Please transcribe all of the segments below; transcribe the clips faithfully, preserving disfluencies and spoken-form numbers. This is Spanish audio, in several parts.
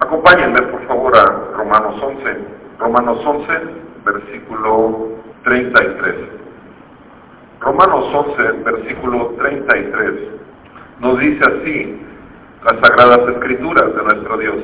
Acompáñenme por favor a Romanos once, Romanos once, versículo treinta y tres. Romanos once, versículo treinta y tres, nos dice así las Sagradas Escrituras de nuestro Dios.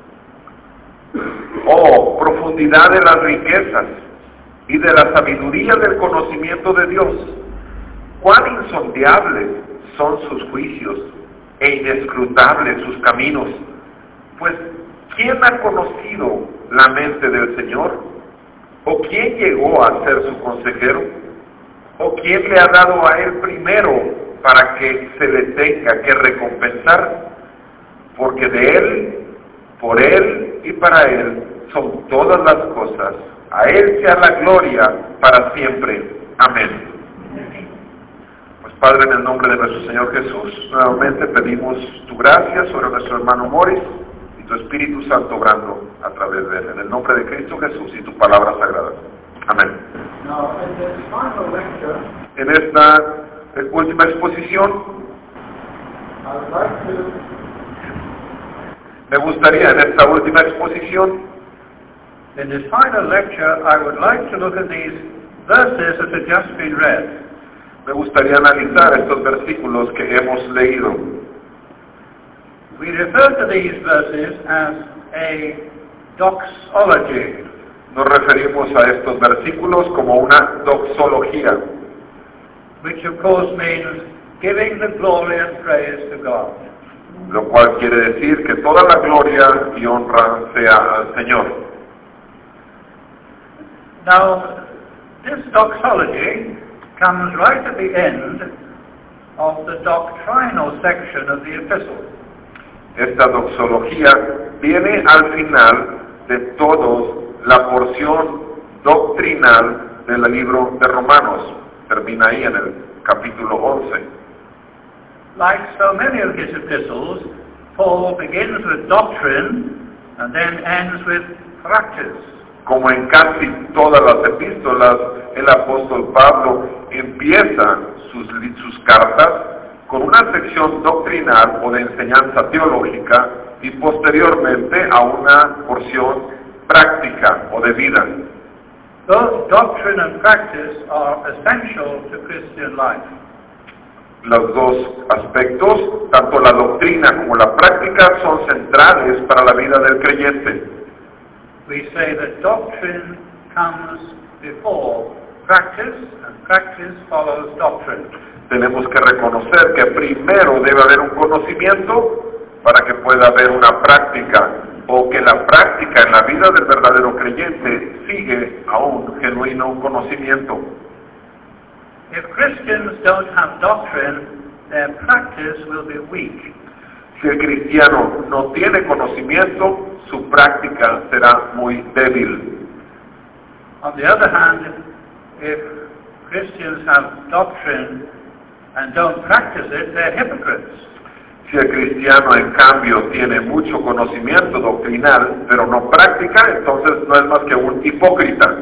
Oh, profundidad de las riquezas y de la sabiduría del conocimiento de Dios. Cuán insondables son sus juicios e inescrutables sus caminos. Pues, ¿quién ha conocido la mente del Señor? ¿O quién llegó a ser su consejero? ¿O quién le ha dado a él primero para que se le tenga que recompensar? Porque de él, por él y para él son todas las cosas. A él sea la gloria para siempre. Amén. Pues Padre, en el nombre de nuestro Señor Jesús, nuevamente pedimos tu gracia sobre nuestro hermano Morris y tu Espíritu Santo obrando a través de él. En el nombre de Cristo Jesús y tu palabra sagrada. Amén. Now, in this final lecture, En esta eh, última exposición, I would like to me gustaría en esta última exposición, In this final lecture, I would like to look at these verses that have just been read. me gustaría analizar estos versículos que hemos leído. We refer to these verses as a doxology. Nos referimos a estos versículos como una doxología, which of course means giving the glory and praise to God. lo cual quiere decir que toda la gloria y honra sea al Señor. Now, this doxology comes right at the end of the doctrinal section of the epistle. Esta doxología viene al final de toda la porción doctrinal del libro de Romanos. Termina ahí en el capítulo once. Like so many of his epistles, Paul begins with doctrine and then ends with practice. Como en casi todas las epístolas, el apóstol Pablo empieza sus, sus cartas con una sección doctrinal o de enseñanza teológica y posteriormente a una porción práctica o de vida. Both doctrine and practice are essential to Christian life. Los dos aspectos, tanto la doctrina como la práctica, son centrales para la vida del creyente. We say that doctrine comes before practice, and practice follows doctrine. Tenemos que reconocer que primero debe haber un conocimiento para que pueda haber una práctica, o que la práctica en la vida del verdadero creyente sigue a un genuino conocimiento. If Christians don't have doctrine, their practice will be weak. Si el cristiano no tiene conocimiento, su práctica será muy débil. On the other hand, if Christians have doctrine and don't practice it, they're hypocrites. Si el cristiano en cambio tiene mucho conocimiento doctrinal, pero no práctica, entonces no es más que un hipócrita.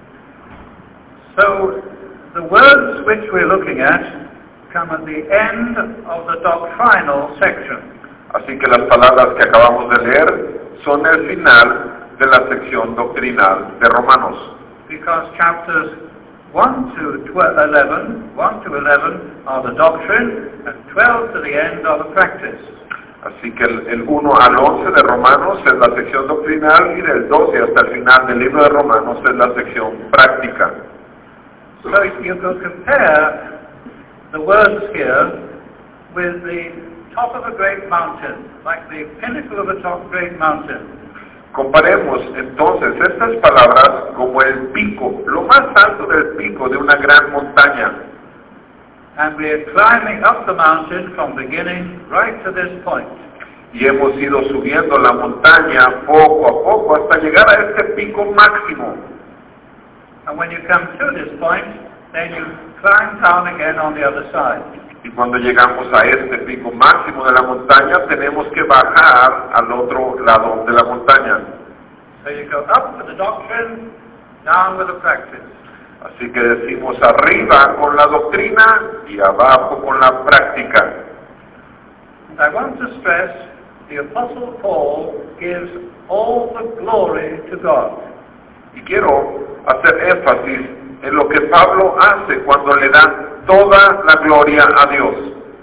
So, the words which we're looking at come at the end of the doctrinal section. Así que las palabras que acabamos de leer son el final de la sección doctrinal de Romanos. Because chapters one to eleven, one to eleven are the doctrine, and twelve to the end are the practice. Así que el, el uno al once de Romanos es la sección doctrinal y del doce hasta el final del libro de Romanos es la sección práctica. So you can compare the words here with the top of a great mountain, like the pinnacle of a top great mountain. Comparemos entonces estas palabras como el pico, lo más alto del pico de una gran montaña. And we are climbing up the mountain from beginning right to this point. Y hemos ido subiendo la montaña poco a poco hasta llegar a este pico máximo. And when you come to this point, then you climb down again on the other side. Y cuando llegamos a este pico máximo de la montaña, tenemos que bajar al otro lado de la montaña. So you go up with the doctrine, down with the practice. Así que decimos arriba con la doctrina y abajo con la práctica. And I want to stress the Apostle Paul gives all the glory to God. Y quiero hacer énfasis en lo que Pablo hace cuando le da toda la gloria a Dios.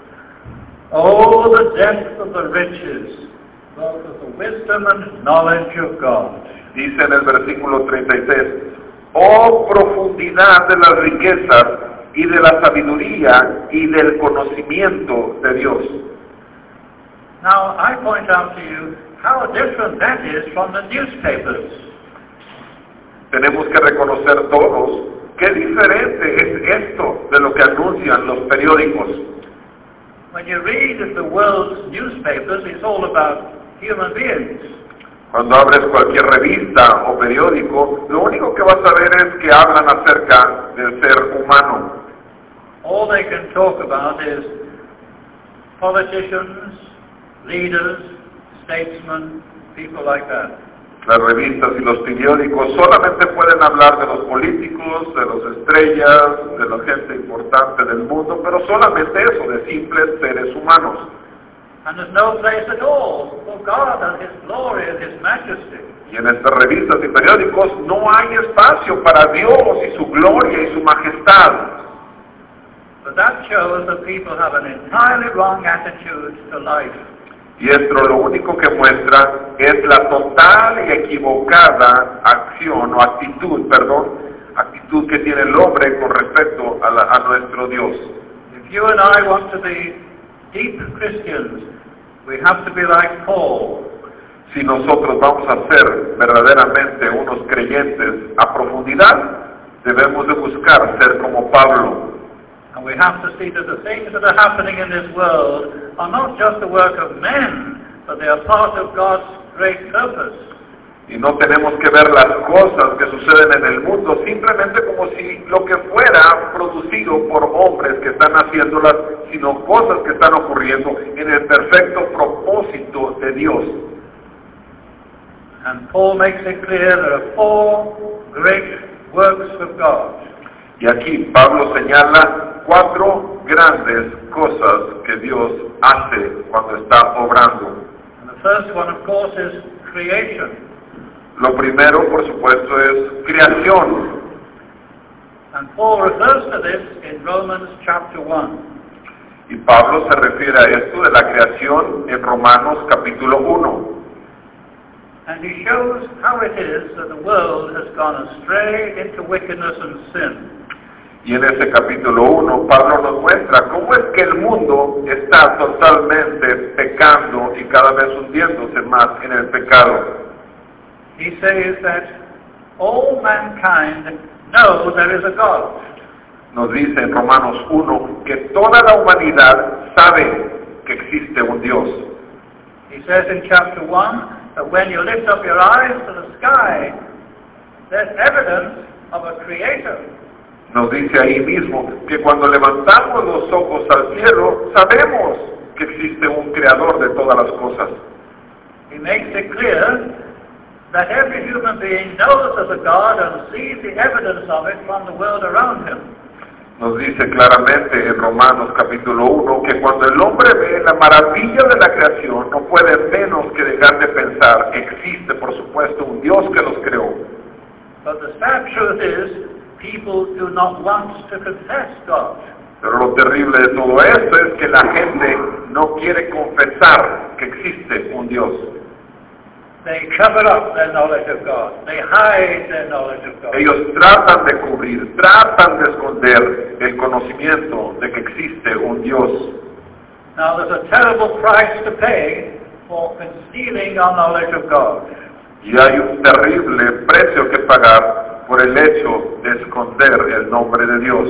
Oh, the depth of the riches, both of the wisdom and knowledge of God. Dice en el versículo treinta y seis, oh profundidad de las riquezas y de la sabiduría y del conocimiento de Dios. Now, I point out to you how different that is from the newspapers. Tenemos que reconocer todos qué diferente es esto de lo que anuncian los periódicos. When you read the world's newspapers, it's all about human beings. Cuando abres cualquier revista o periódico, lo único que vas a ver es que hablan acerca del ser humano. All they can talk about is politicians, leaders, statesmen, people like that. Las revistas y los periódicos solamente pueden hablar de los políticos, de las estrellas, de la gente importante del mundo, pero solamente eso, de simples seres humanos. And there's no place at all for God and His glory and His majesty. Y en estas revistas y periódicos no hay espacio para Dios y su gloria y su majestad. But that shows that people have an entirely wrong attitude to life. Y esto lo único que muestra es la total y equivocada acción o actitud, perdón, actitud que tiene el hombre con respecto a, la, a nuestro Dios. If you and I want to be deep Christians, we have to be like Paul. Si nosotros vamos a ser verdaderamente unos creyentes a profundidad, debemos de buscar ser como Pablo. And we have to see that the things that are happening in this world are not just the work of men, but they are part of God's great purpose. Y no tenemos que ver las cosas que suceden en el mundo simplemente como si lo que fuera producido por hombres que están haciéndolas, sino cosas que están ocurriendo en el perfecto propósito de Dios. And Paul makes it clear there are four great works of God. Y aquí Pablo señala cuatro grandes cosas que Dios hace cuando está obrando. And the first one, of course, is creation. Lo primero, por supuesto, es creación. And Paul refers to this in Romans chapter one. Y Pablo se refiere a esto de la creación en Romanos capítulo uno. And he shows how it is that the world has gone astray into wickedness and sin. Y en ese capítulo uno, Pablo nos muestra cómo es que el mundo está totalmente pecando y cada vez hundiéndose más en el pecado. He says that all mankind know there is a God. Nos dice en Romanos uno que toda la humanidad sabe que existe un Dios. He says in chapter one that when you lift up your eyes to the sky, there's evidence of a creator. Nos dice ahí mismo que cuando levantamos los ojos al cielo, sabemos que existe un creador de todas las cosas. He makes it clear that every human being knows there's a God and sees the evidence of it from the world around him. Nos dice claramente en Romanos capítulo uno que cuando el hombre ve la maravilla de la creación, no puede menos que dejar de pensar, existe por supuesto un Dios que los creó. But the sad truth is, people do not want to confess God. Pero lo terrible de todo esto es que la gente no quiere confesar que existe un Dios. They cover up their knowledge of God. They hide their knowledge of God. Ellos tratan de cubrir, tratan de esconder el conocimiento de que existe un Dios. Now there's a terrible price to pay for concealing our knowledge of God. Y hay un terrible precio que pagar por el hecho de esconder el nombre de Dios.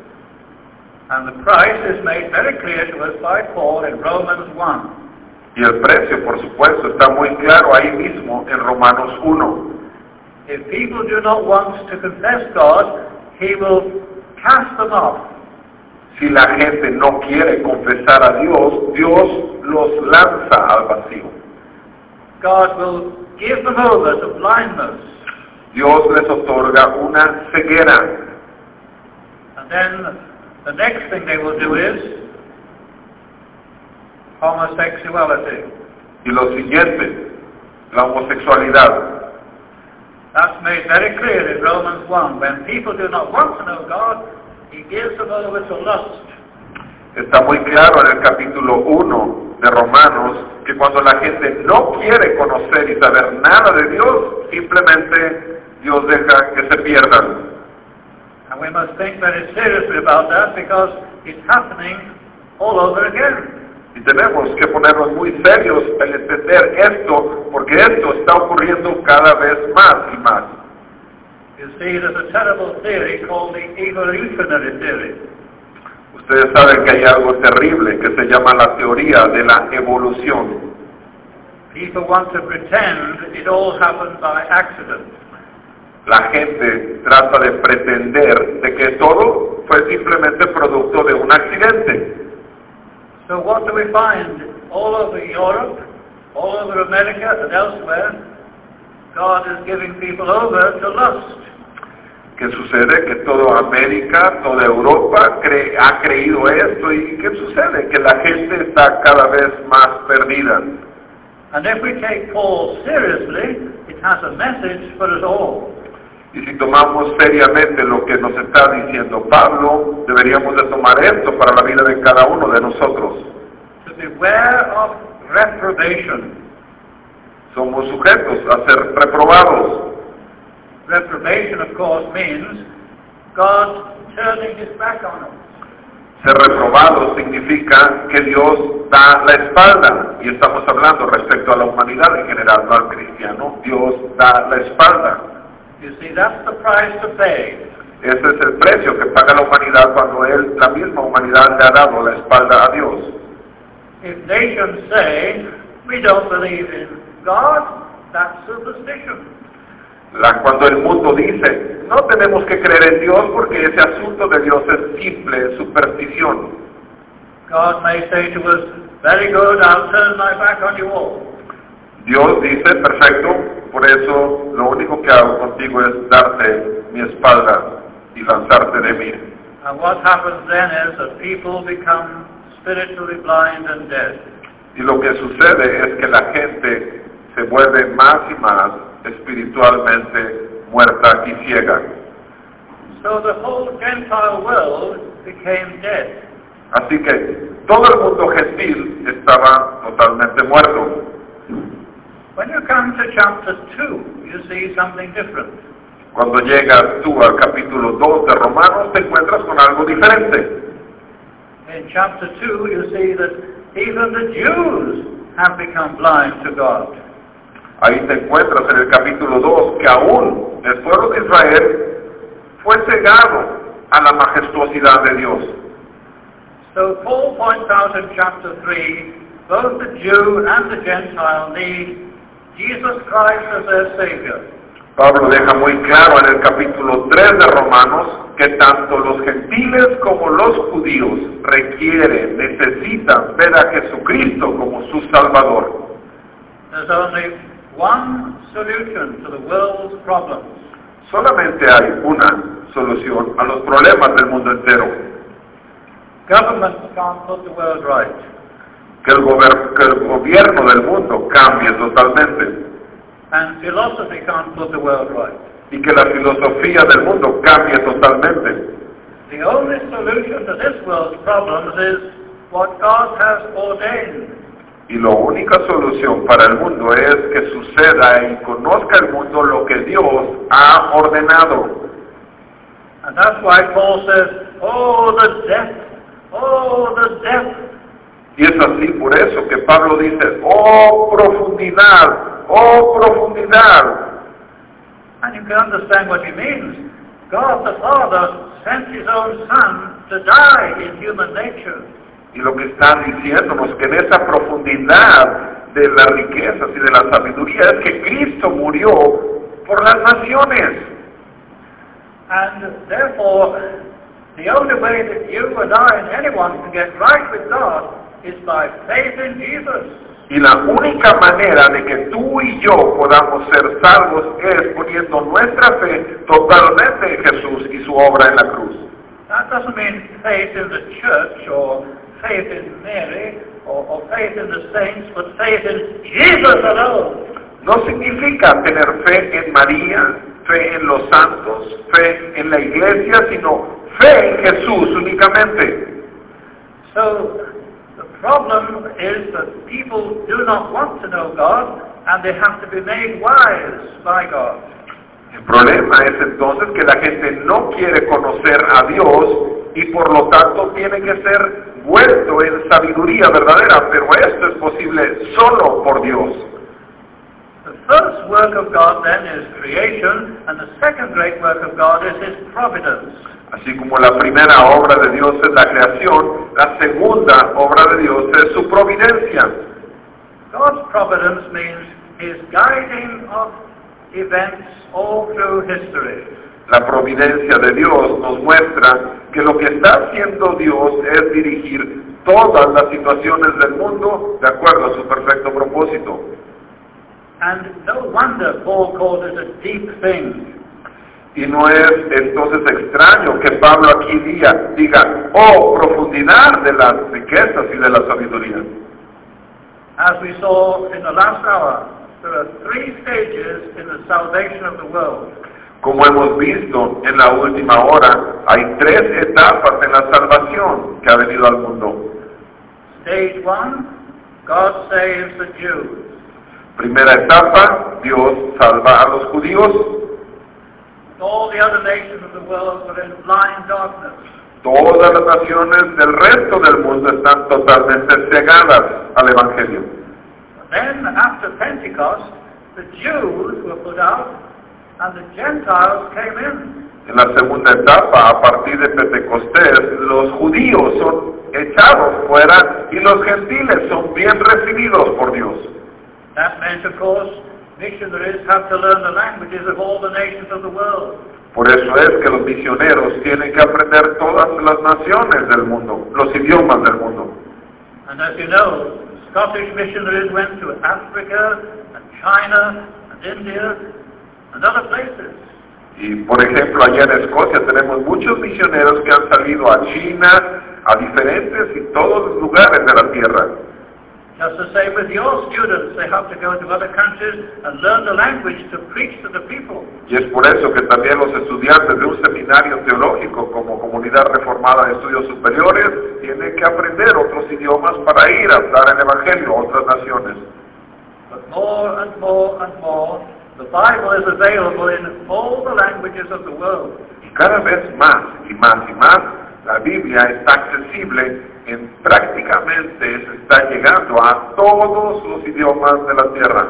And the price is made very clear to us by Paul in Romans one. Y el precio, por supuesto, está muy claro ahí mismo en Romanos uno. If people do not want to confess God, He will cast them off. Si la gente no quiere confesar a Dios, Dios los lanza al vacío. God will give them over to blindness. Dios les otorga una ceguera. And then the next thing they will do is homosexuality. Y lo siguiente, la homosexualidad. That's made very clear in Romans one. When people do not want to know God, He gives them over to lust. Está muy claro en el capítulo uno de Romanos que cuando la gente no quiere conocer y saber nada de Dios, simplemente Dios deja que se pierdan. And we must think very seriously about that because it's happening all over again. Y tenemos que ponernos muy serios al entender esto, porque esto está ocurriendo cada vez más y más. You see, there's a terrible theory called the evolutionary theory. Ustedes saben que hay algo terrible que se llama la teoría de la evolución. People want to pretend it all happened by accident. La gente trata de pretender de que todo fue simplemente producto de un accidente. So what do we find all over Europe, all over America and elsewhere? God is giving people over to lust. ¿Qué sucede? Que toda América, toda Europa cree, ha creído esto. ¿Y qué sucede? Que la gente está cada vez más perdida. And if we take Paul seriously, it has a message for us all. Y si tomamos seriamente lo que nos está diciendo Pablo, deberíamos de tomar esto para la vida de cada uno de nosotros. To beware of reprobation. Somos sujetos a ser reprobados. Reprobation, of course, means God turning His back on us. Ser reprobado significa que Dios da la espalda, y estamos hablando respecto a la humanidad en general, no al cristiano. Dios da la espalda. You see, that's the price to pay. Ese es el precio que paga la humanidad cuando él, la misma humanidad, le ha dado la espalda a Dios. If nations say, we don't believe in God, that's superstition. La, cuando el mundo dice, no tenemos que creer en Dios porque ese asunto de Dios es simple superstición. God may say to us, very good, I'll turn my back on you all. Dios dice, perfecto, por eso lo único que hago contigo es darte mi espalda y lanzarte de mí. And what happens then is that people become spiritually blind and dead. Y lo que sucede es que la gente se vuelve más y más espiritualmente muerta y ciega. So the whole Gentile world became dead. Así que todo el mundo gentil estaba totalmente muerto. When you come to chapter two, you see something different. Cuando llegas tú al capítulo dos de Romanos, te encuentras con algo diferente. In chapter two, you see that even the Jews have become blind to God. Ahí te encuentras en el capítulo dos que aún el pueblo de Israel fue cegado a la majestuosidad de Dios. So Paul points out in chapter three, both the Jew and the Gentile need Jesus Christ as their Savior. Pablo deja muy claro en el capítulo tres de Romanos que tanto los gentiles como los judíos requieren, necesitan ver a Jesucristo como su Salvador. There's only one solution to the world's problems. Solamente hay una solución a los problemas del mundo entero. Governments can't put the world right. Que el, gober- que el gobierno del mundo cambie totalmente. And philosophy can't put the world right. Y que la filosofía del mundo cambie totalmente. The only solution to this world's problems is what God has ordained. Y la única solución para el mundo es que suceda y conozca el mundo lo que Dios ha ordenado. And that's why Paul says, oh, the depth, oh, the depth. Y es así por eso que Pablo dice, oh profundidad, oh profundidad. And you can understand what he means. God the Father sent His own Son to die in human nature. Y lo que está diciéndonos que en esa profundidad de las riquezas y de la sabiduría es que Cristo murió por las naciones. And therefore, the only way that you and I and anyone can get right with God is by faith in Jesus. Y la única manera de que tú y yo podamos ser salvos es poniendo nuestra fe totalmente en Jesús y su obra en la cruz. That doesn't mean faith in the church or faith in Mary or, or faith in the saints, but faith in Jesus alone. No significa tener fe en María, fe en los santos, fe en la iglesia, sino fe en Jesús únicamente. So the problem is that people do not want to know God, and they have to be made wise by God. El problema es entonces que la gente no quiere conocer a Dios y por lo tanto tiene que ser vuelto en sabiduría verdadera, pero esto es posible solo por Dios. The first work of God then is creation, and the second great work of God is His providence. Así como la primera obra de Dios es la creación, la segunda obra de Dios es su providencia. God's providence means His guiding of events all through history. La providencia de Dios nos muestra que lo que está haciendo Dios es dirigir todas las situaciones del mundo de acuerdo a su perfecto propósito. And no wonder Paul calls it a deep thing. Y no es entonces extraño que Pablo aquí diga, diga, oh, profundidad de las riquezas y de la sabiduría. As we saw in the last hour, there are three stages in the salvation of the world. Como hemos visto en la última hora, hay tres etapas en la salvación que ha venido al mundo. Stage one, God saves the Jews. Primera etapa, Dios salva a los judíos. All the other nations of the world were in blind darkness. Todas las naciones del resto del mundo están totalmente cegadas al Evangelio. Then, after Pentecost, the Jews were put out and the Gentiles came in. En la segunda etapa, a partir de Pentecostés, los judíos son echados fuera y los gentiles son bien recibidos por Dios. That meant, of course, missionaries have to learn the languages of all the nations of the world. Por eso es que los misioneros tienen que aprender todas las naciones del mundo, los idiomas del mundo. And as you know, Scottish missionaries went to Africa and China and India and other places. Y por ejemplo, allá en Escocia tenemos muchos misioneros que han salido a China, a diferentes y todos los lugares de la tierra. Just the same with your students, they have to go to other countries and learn the language to preach to the people. Y es por eso que también los estudiantes de un seminario teológico como Comunidad Reformada de Estudios Superiores tienen que aprender otros idiomas para ir a dar el Evangelio a otras naciones. But more and more and more, the Bible is available in all the languages of the world. Y cada vez más y más y más, la Biblia está accesible en prácticamente se está llegando a todos los idiomas de la tierra.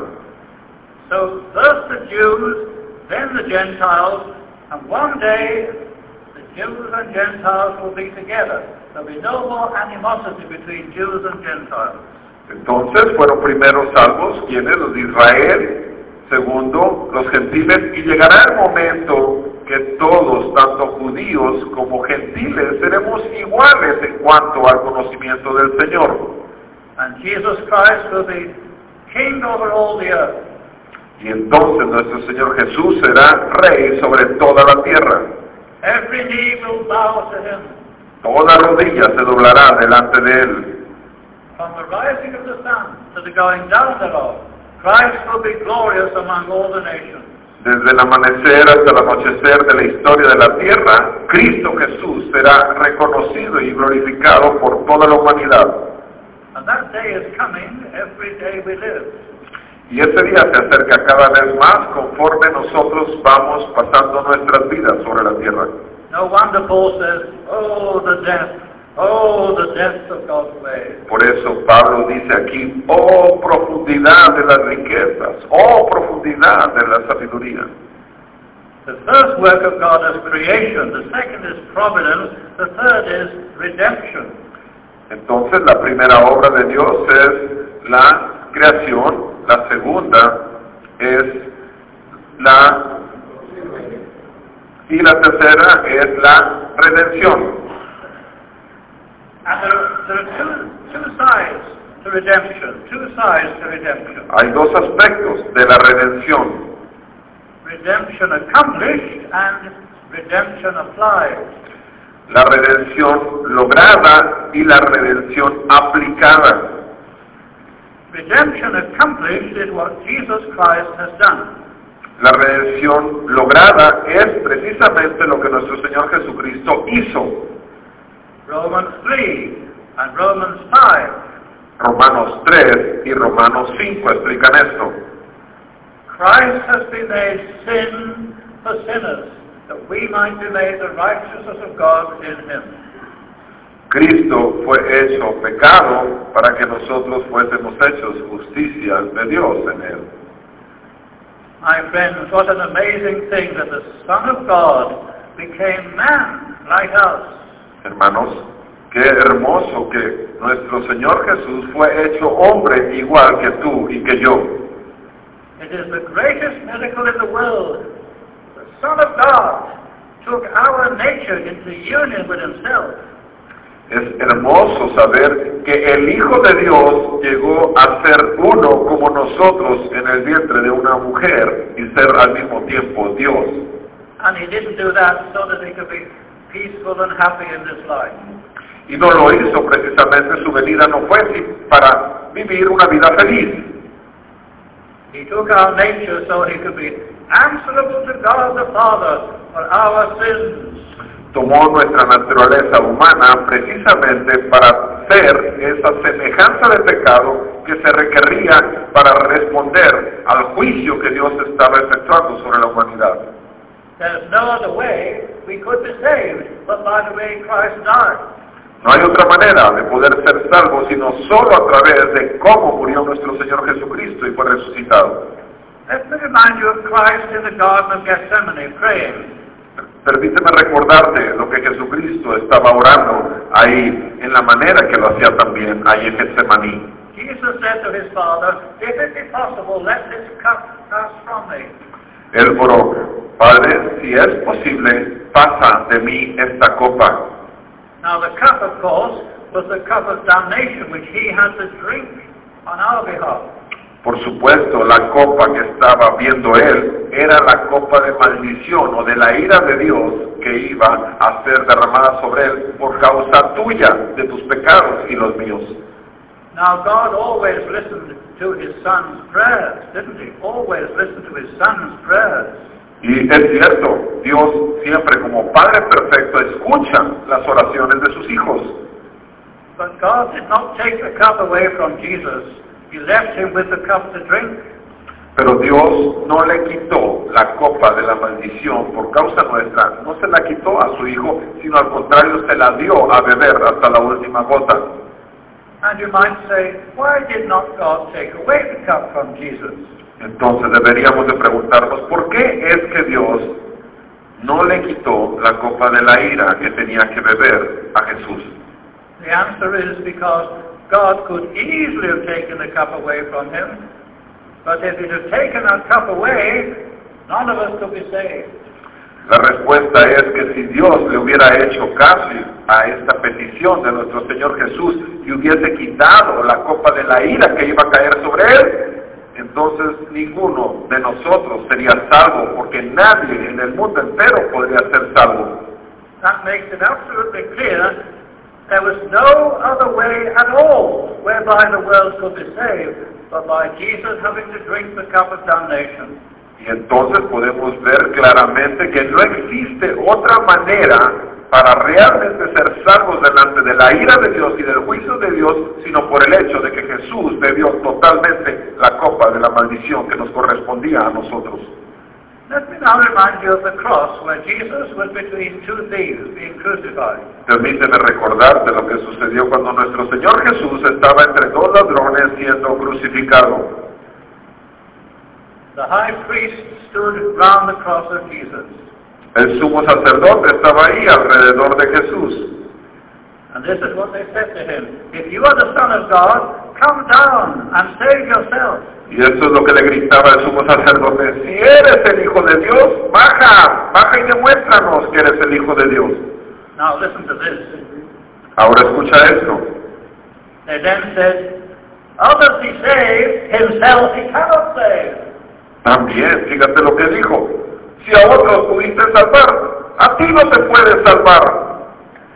So first the Jews, then the Gentiles, and one day the Jews and Gentiles will be together. There'll be no more animosity between Jews and Gentiles. Entonces fueron primero salvos quienes, los de Israel, segundo los gentiles, y llegará el momento que todos, tanto judíos como gentiles, seremos iguales en cuanto al conocimiento del Señor. And Jesus Christ will be king over all the earth. Y entonces nuestro Señor Jesús será rey sobre toda la tierra. Every knee will bow to him. Toda rodilla se doblará delante de él. From the rising of the sun to the going down thereof, Christ will be glorious among all the nations. Desde el amanecer hasta el anochecer de la historia de la tierra, Cristo Jesús será reconocido y glorificado por toda la humanidad. And that day is coming every day we live. Y ese día se acerca cada vez más conforme nosotros vamos pasando nuestras vidas sobre la tierra. No wonder Paul says, oh, the depth, oh, the depth of God's ways. Por eso Pablo dice aquí, oh, profundidad de las riquezas, oh, profundidad de la sabiduría. The first work of God is creation, the second is providence, the third is redemption. Entonces la primera obra de Dios es la creación, la segunda es la y la tercera es la redención. And there are, there are two, two sides to redemption, two sides to redemption. Hay dos aspectos de la redención. Redemption accomplished and redemption applied. La redención lograda y la redención aplicada. redemption accomplished is what Jesus Christ has done. La redención lograda es precisamente lo que nuestro Señor Jesucristo hizo. Romans three and Romans five. Romanos tres y Romanos cinco explican esto. Christ has been made sin for sinners, that we might be made the righteousness of God in him. Cristo fue hecho pecado para que nosotros fuésemos hechos justicia de Dios en él. My friends, what an amazing thing that the Son of God became man like us. Hermanos, qué hermoso que nuestro Señor Jesús fue hecho hombre igual que tú y que yo. It is the greatest miracle in the world. The Son of God took our nature into union with himself. Es hermoso saber que el Hijo de Dios llegó a ser uno como nosotros en el vientre de una mujer y ser al mismo tiempo Dios. And he didn't do that so that he could be peaceful and happy in this life. Y no lo hizo precisamente, su venida no fue así para vivir una vida feliz. He took our nature so he could be answerable to God the Father for our sins. Tomó nuestra naturaleza humana precisamente para ser esa semejanza de pecado que se requería para responder al juicio que Dios estaba efectuando sobre la humanidad. There's no other way we could be saved but by the way Christ died. No hay otra manera de poder ser salvos sino solo a través de cómo murió nuestro Señor Jesucristo y fue resucitado. Let me remind you of Christ in the Garden of Gethsemane praying. Permíteme recordarte lo que Jesucristo estaba orando ahí, en la manera que lo hacía también ahí en Getsemaní. Jesus said to his Father, if it be possible, let this cup pass from me. Él oró, Padre, si es posible, pasa de mí esta copa. Now the cup, of course, was the cup of damnation which he had to drink on our behalf. Por supuesto, la copa que estaba viendo él era la copa de maldición o de la ira de Dios que iba a ser derramada sobre él por causa tuya, de tus pecados y los míos. Now God always listened to his son's prayers, didn't he? Always listened to his son's prayers. Y es cierto, Dios siempre como Padre perfecto escucha las oraciones de sus hijos. But God did not take the cup away from Jesus. He left him with the cup to drink. Pero Dios no le quitó la copa de la maldición por causa nuestra, no se la quitó a su Hijo, sino al contrario se la dio a beber hasta la última gota. And you might say, why did not God take away the cup from Jesus? Entonces deberíamos de preguntarnos, ¿por qué es que Dios no le quitó la copa de la ira que tenía que beber a Jesús? The answer is because God could easily have taken the cup away from him, but if he'd have taken that cup away, none of us could be saved. La respuesta es que si Dios le hubiera hecho caso a esta petición de nuestro Señor Jesús y hubiese quitado la copa de la ira que iba a caer sobre él, entonces ninguno de nosotros sería salvo, porque nadie en el mundo entero podría ser salvo. That makes it absolutely clear there was no other way at all whereby the world could be saved, but by Jesus having to drink the cup of damnation. Y entonces podemos ver claramente que no existe otra manera para realmente ser salvos delante de la ira de Dios y del juicio de Dios, sino por el hecho de que Jesús bebió totalmente la copa de la maldición que nos correspondía a nosotros. Let me now remind you of the cross where Jesus was between two thieves being crucified. Permíteme recordarte lo que sucedió cuando nuestro Señor Jesús estaba entre dos ladrones siendo crucificado. The high priest stood round the cross of Jesus. El sumo sacerdote estaba ahí alrededor de Jesús. And this is what they said to him. If you are the Son of God, come down and save yourself. Y eso es lo que le gritaba el sumo sacerdote. Si eres el Hijo de Dios, baja, baja y demuéstranos que eres el Hijo de Dios. Now listen to this. Ahora escucha esto. They then said, others he saved, himself he cannot save. También, fíjate lo que dijo. Si a otros pudiste salvar, a ti no te puedes salvar.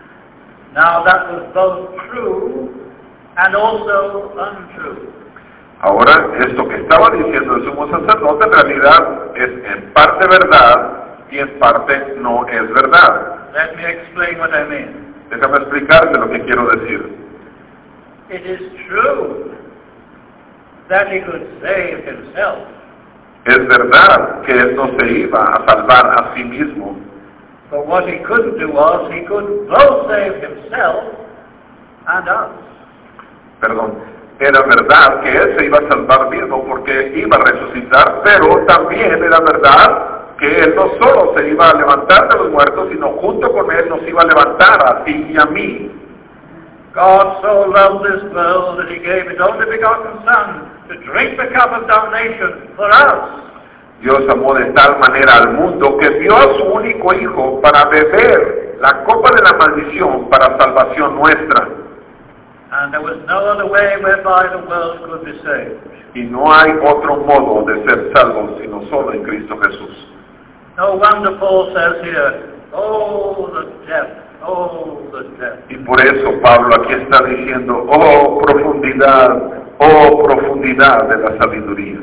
Now that was both true and also untrue. Ahora, esto que estaba diciendo el sumo sacerdote en realidad es en parte verdad y en parte no es verdad. Let me explain what I mean. Déjame explicarte lo que quiero decir. It is true that he could save himself. Es verdad que él no se iba a salvar a sí mismo. But what he couldn't do was he could both save himself and us. Perdón, era verdad que él se iba a salvar mismo porque iba a resucitar, pero también era verdad que él no solo se iba a levantar de los muertos, sino junto con él nos iba a levantar a ti y a mí. God so loved this world that he gave his only begotten Son to drink the cup of damnation for us. Dios amó de tal manera al mundo que dio a su único Hijo para beber la copa de la maldición para salvación nuestra. And there was no other way whereby the world could be saved. Y no hay otro modo de ser salvos sino solo en Cristo Jesús. No wonder Paul says here, oh, the depth, oh, the depth. Y por eso Pablo aquí está diciendo, oh profundidad, oh profundidad de la sabiduría.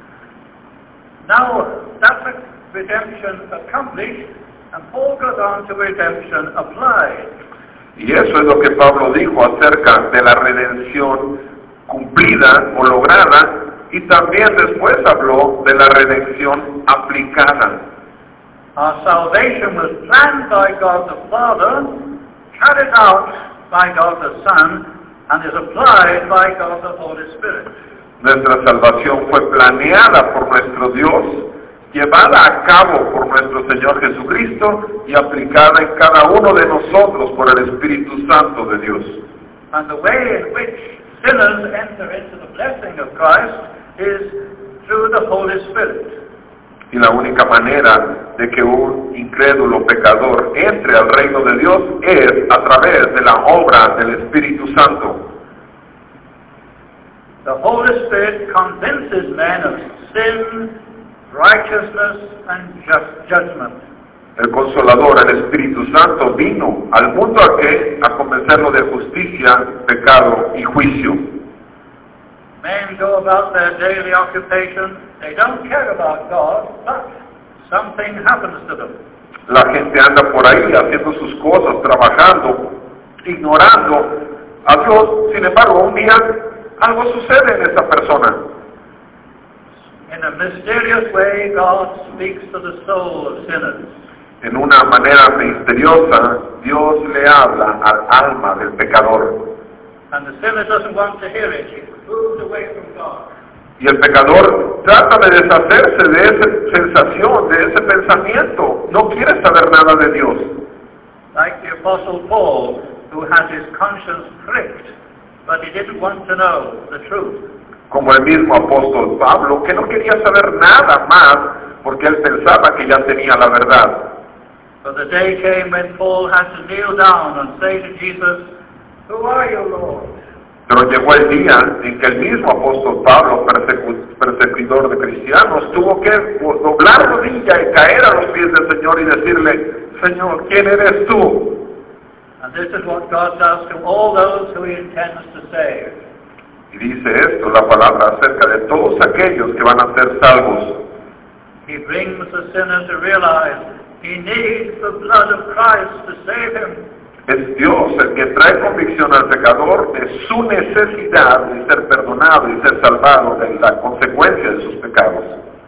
Now, that's a redemption accomplished, and Paul goes on to redemption applied. Y eso es lo que Pablo dijo acerca de la redención cumplida o lograda, y también después habló de la redención aplicada. Our salvation was planned by God the Father, carried out by God the Son, and is applied by God the Holy Spirit. Nuestra salvación fue planeada por nuestro Dios, llevada a cabo por nuestro Señor Jesucristo y aplicada en cada uno de nosotros por el Espíritu Santo de Dios. And the way in which sinners enter into the blessing of Christ is through the Holy Spirit. Y la única manera de que un incrédulo pecador entre al reino de Dios es a través de la obra del Espíritu Santo. The Holy Spirit convinces men of sin, righteousness, and just judgment. El Consolador, el Espíritu Santo, vino al mundo a que a convencerlo de justicia, pecado y juicio. Men go about their daily occupation. They don't care about God, but something happens to them. La gente anda por ahí haciendo sus cosas, trabajando, ignorando a Dios. Sin embargo, un día algo sucede en esa persona. In a mysterious way, God speaks to the soul of sinners. En una manera misteriosa, Dios le habla al alma del pecador. And the sinner doesn't want to hear it. He moves away from God. Y el pecador trata de deshacerse de esa sensación, de ese pensamiento. No quiere saber nada de Dios. Like the Apostle Paul, who had his conscience pricked, but he didn't want to know the truth. Como el mismo apóstol Pablo, que no quería saber nada más porque él pensaba que ya tenía la verdad. But the day came when Paul had to kneel down and say to Jesus, "Who are you, Lord?" Pero llegó el día en que el mismo apóstol Pablo, persecu- perseguidor de cristianos, tuvo que doblar rodilla y caer a los pies del Señor y decirle, Señor, ¿quién eres tú? And this is what God does to all those who he intends to save. Y dice esto, la palabra, acerca de todos aquellos que van a ser salvos. He brings the sinner to realize he needs the blood of Christ to save him. Es Dios el que trae convicción al pecador de su necesidad de ser perdonado y ser salvado de la consecuencia de sus pecados.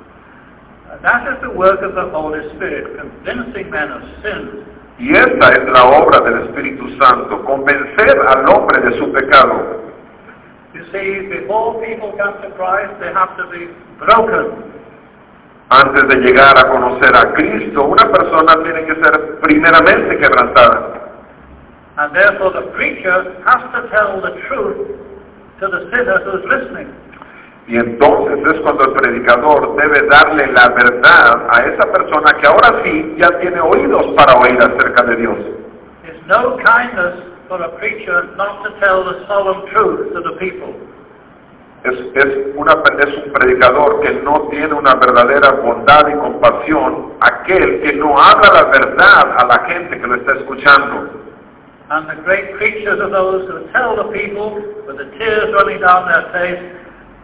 And that is the work of the Holy Spirit, convincing men of sin. Y esta es la obra del Espíritu Santo, convencer al hombre de su pecado. You see, before people come to Christ, they have to be broken. Antes de llegar a conocer a Cristo, una persona tiene que ser primeramente quebrantada. And therefore the preacher has to tell the truth to the sinner who's listening. Y entonces es cuando el predicador debe darle la verdad a esa persona que ahora sí ya tiene oídos para oír acerca de Dios. It's no kindness for a preacher not to tell the solemn truth to the people. Es, es, una, es un predicador que no tiene una verdadera bondad y compasión, aquel que no habla la verdad a la gente que lo está escuchando. And the great preachers are those who tell the people with the tears running down their face,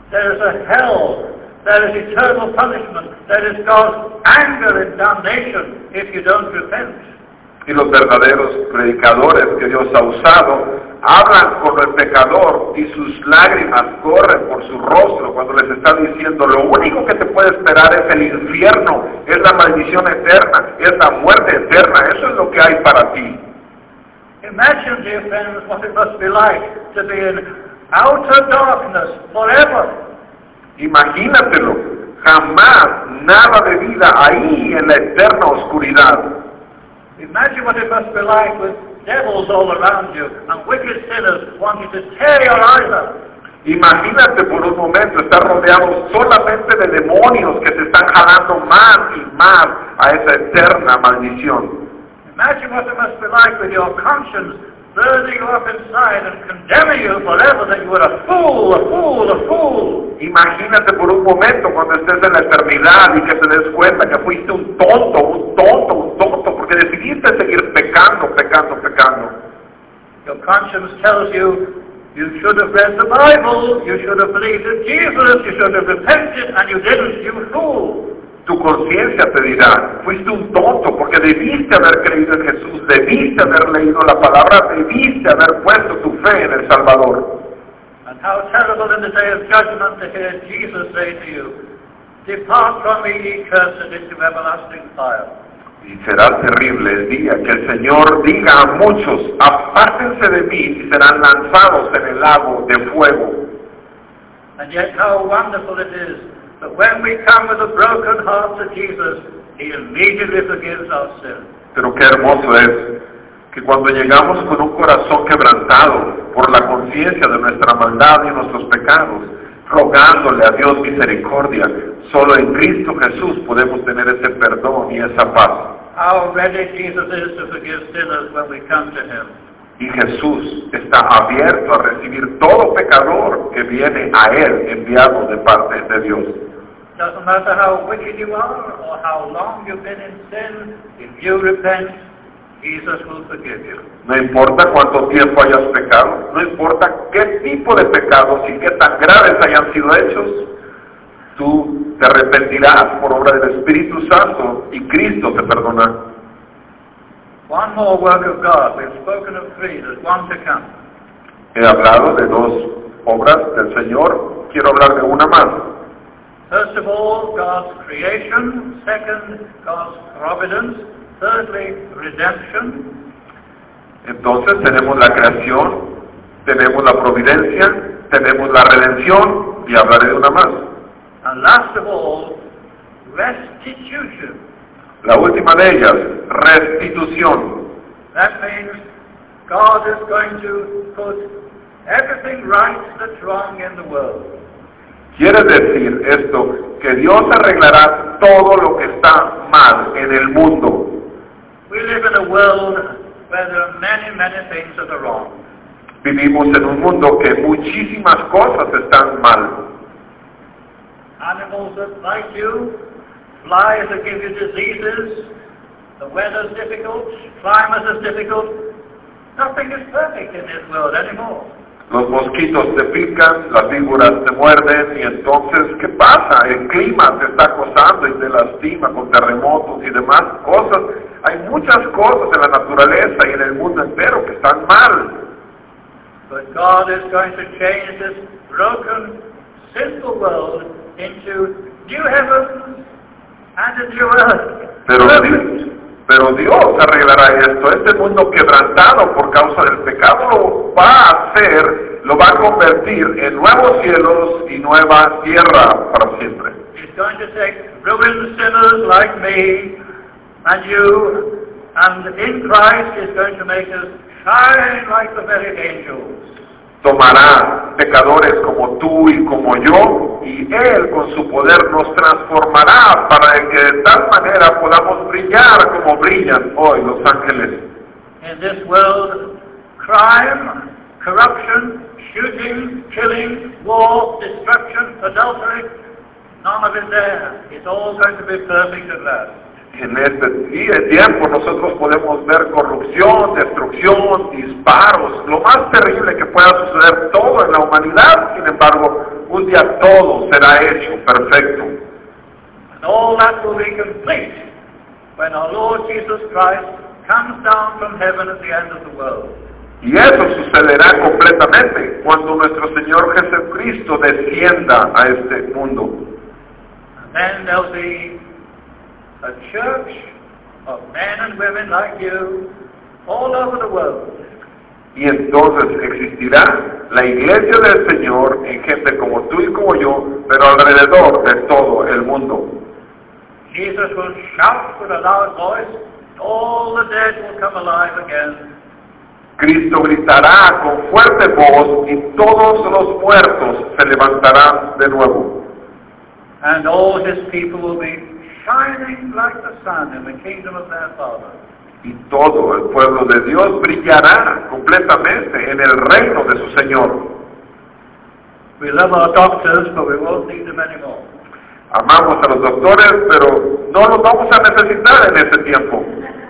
There is a hell. There is eternal punishment. There is God's anger and damnation if you don't repent. Y los verdaderos predicadores que Dios ha usado hablan con el pecador y sus lágrimas corren por su rostro cuando les está diciendo lo único que te puede esperar es el infierno, es la maldición eterna, es la muerte eterna, eso es lo que hay para ti. Imagine, dear friends, what it must be like to be in outer darkness forever. Imagínatelo, jamás nada de vida ahí en la eterna oscuridad. Imagine what it must be like with devils all around you and wicked sinners wanting to tear your eyes out. Imagínate por un momento estar rodeado solamente de demonios que te están jalando más y más a esa eterna maldición. Imagine what it must be like with your conscience burning you up inside and condemning you forever that you were a fool, a fool, a fool. Imagínate por un momento cuando estés en la eternidad y que te des cuenta que fuiste un tonto, un tonto, un tonto, porque decidiste seguir pecando, pecando, pecando. Your conscience tells you you should have read the Bible, you should have believed in Jesus, you should have repented, and you didn't, you fool. Tu conciencia te dirá, fuiste un tonto porque debiste haber creído en Jesús, debiste haber leído la palabra, debiste haber puesto tu fe en el Salvador. And how terrible in the day of judgment to hear Jesus say to you, "Depart from me, ye cursed, into everlasting fire." Y será terrible el día que el Señor diga a muchos, apártense de mí y serán lanzados en el lago de fuego. And yet how wonderful it is that when we come with a broken heart to Jesus, He immediately forgives our sin. Pero qué hermoso es que cuando llegamos con un corazón quebrantado por la conciencia de nuestra maldad y nuestros pecados, rogándole a Dios misericordia, solo en Cristo Jesús podemos tener ese perdón y esa paz. How ready Jesus is to forgive sinners when we come to Him. Y Jesús está abierto a recibir todo pecador que viene a Él enviado de parte de Dios. Doesn't matter how wicked you are or how long you've been in sin, if you repent, Jesus will forgive you. No importa cuánto tiempo hayas pecado, no importa qué tipo de pecados y qué tan graves hayan sido hechos, tú te arrepentirás por obra del Espíritu Santo y Cristo te perdonará. One more work of God. We've spoken of three. There's one to come. He hablado de dos obras del Señor, quiero hablar de una más. First of all, God's creation. Second, God's providence. Thirdly, redemption. Entonces tenemos la creación, tenemos la providencia, tenemos la redención y hablaré de una más. And last of all, restitution. La última de ellas, restitución. That means God is going to put everything right that's wrong in the world. Quiere decir esto, que Dios arreglará todo lo que está mal en el mundo. We live in a world where there are many, many things that are wrong. Vivimos en un mundo que muchísimas cosas están mal. Animals that bite you, flies that give you diseases, the weather's difficult, climate's is difficult. Nothing is perfect in this world anymore. Los mosquitos te pican, las víboras te muerden y entonces, ¿qué pasa? El clima te está acosando y te lastima con terremotos y demás cosas. Hay muchas cosas en la naturaleza y en el mundo entero que están mal. But God is going to change this broken, sinful world into new heavens and a new earth. Pero Dios, pero Dios arreglará esto. Este mundo quebrantado por causa del pecado lo va a hacer, lo va a convertir en nuevos cielos y nueva tierra para siempre. He's going to take ruined sinners like me and you, and in Christ He's going to make us shine like the very angels. Tomará pecadores como tú y como yo, y Él con su poder nos transformará para que de tal manera podamos brillar como brillan hoy los ángeles. In this world, crime, corruption, shooting, killing, war, destruction, adultery, none of it there. It's all going to be perfect at last. En este tiempo nosotros podemos ver corrupción, destrucción, disparos, lo más terrible que pueda suceder todo en la humanidad. Sin embargo, un día todo será hecho perfecto. And all that will be complete when our Lord Jesus Christ comes down from heaven at the end of the world. Y eso sucederá completamente cuando nuestro Señor Jesucristo descienda a este mundo. And then there'll be a church of men and women like you all over the world. Y entonces existirá la iglesia del Señor en gente como tú y como yo, pero alrededor de todo el mundo. Jesus will shout with a loud voice, and all the dead will come alive again. Cristo gritará con fuerte voz y todos los muertos se levantarán de nuevo. And all his people will be shining like the sun in the kingdom of their Father. Y todo el pueblo de Dios brillará completamente en el reino de su Señor. We love our doctors, but we won't need them anymore. Amamos a los doctores, pero no los vamos a necesitar en este tiempo.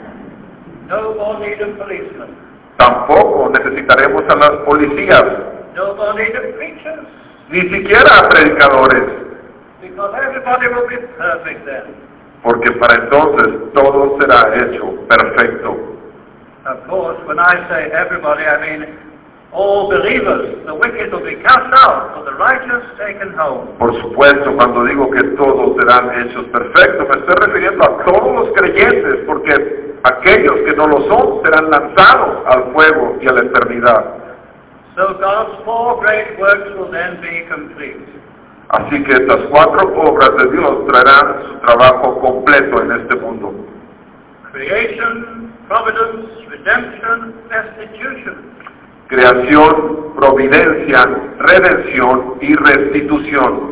No more need of policemen. Tampoco necesitaremos a las policías, No more need of preachers. ni siquiera a predicadores, Because everybody will be perfect then. porque para entonces todo será hecho perfecto. Of course, when I say everybody, I mean all believers. The wicked will be cast out, but the righteous taken home. Por supuesto, cuando digo que todos serán hechos perfectos, me estoy refiriendo a todos los creyentes, porque aquellos que no lo son serán lanzados al fuego y a la eternidad. So God's four great works will then be complete. Así que estas cuatro obras de Dios traerán su trabajo completo en este mundo. Creation, providence, redemption, restitution. Creación, providencia, redención y restitución.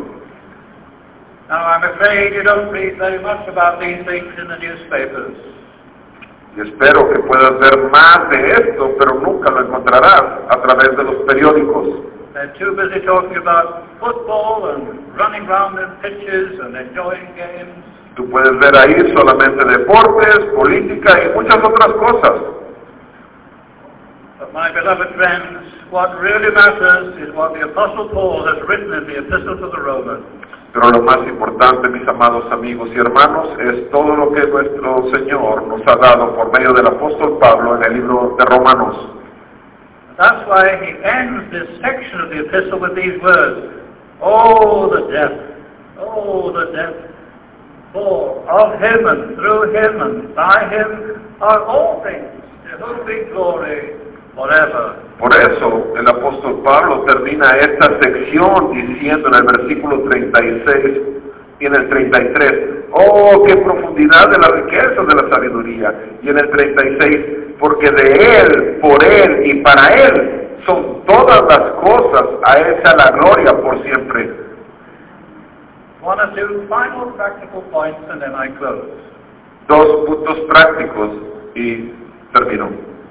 Now I'm afraid you don't read very much about these things in the newspapers. Y espero que puedas ver más de esto, pero nunca lo encontrarás a través de los periódicos. They're too busy talking about football and running around in pitches and enjoying games. Tú puedes ver ahí solamente deportes, política y muchas otras cosas. But my beloved friends, what really matters is what the Apostle Paul has written in the Epistle to the Romans. Pero lo más importante, mis amados amigos y hermanos, es todo lo que nuestro Señor nos ha dado por medio del apóstol Pablo en el libro de Romanos. That's why he ends this section of the epistle with these words, Oh, the depth, oh, the depth, for of him and through him and by him are all things, to whom be glory forever. Por eso el apóstol Pablo termina esta sección diciendo en el versículo treinta y seis y en el treinta y tres, oh, qué profundidad de la riqueza de la sabiduría. Y en el treinta y seis, porque de Él, por Él y para Él son todas las cosas, a Él sea la gloria por siempre. One or two final practical points and then I close. Dos puntos prácticos y termino.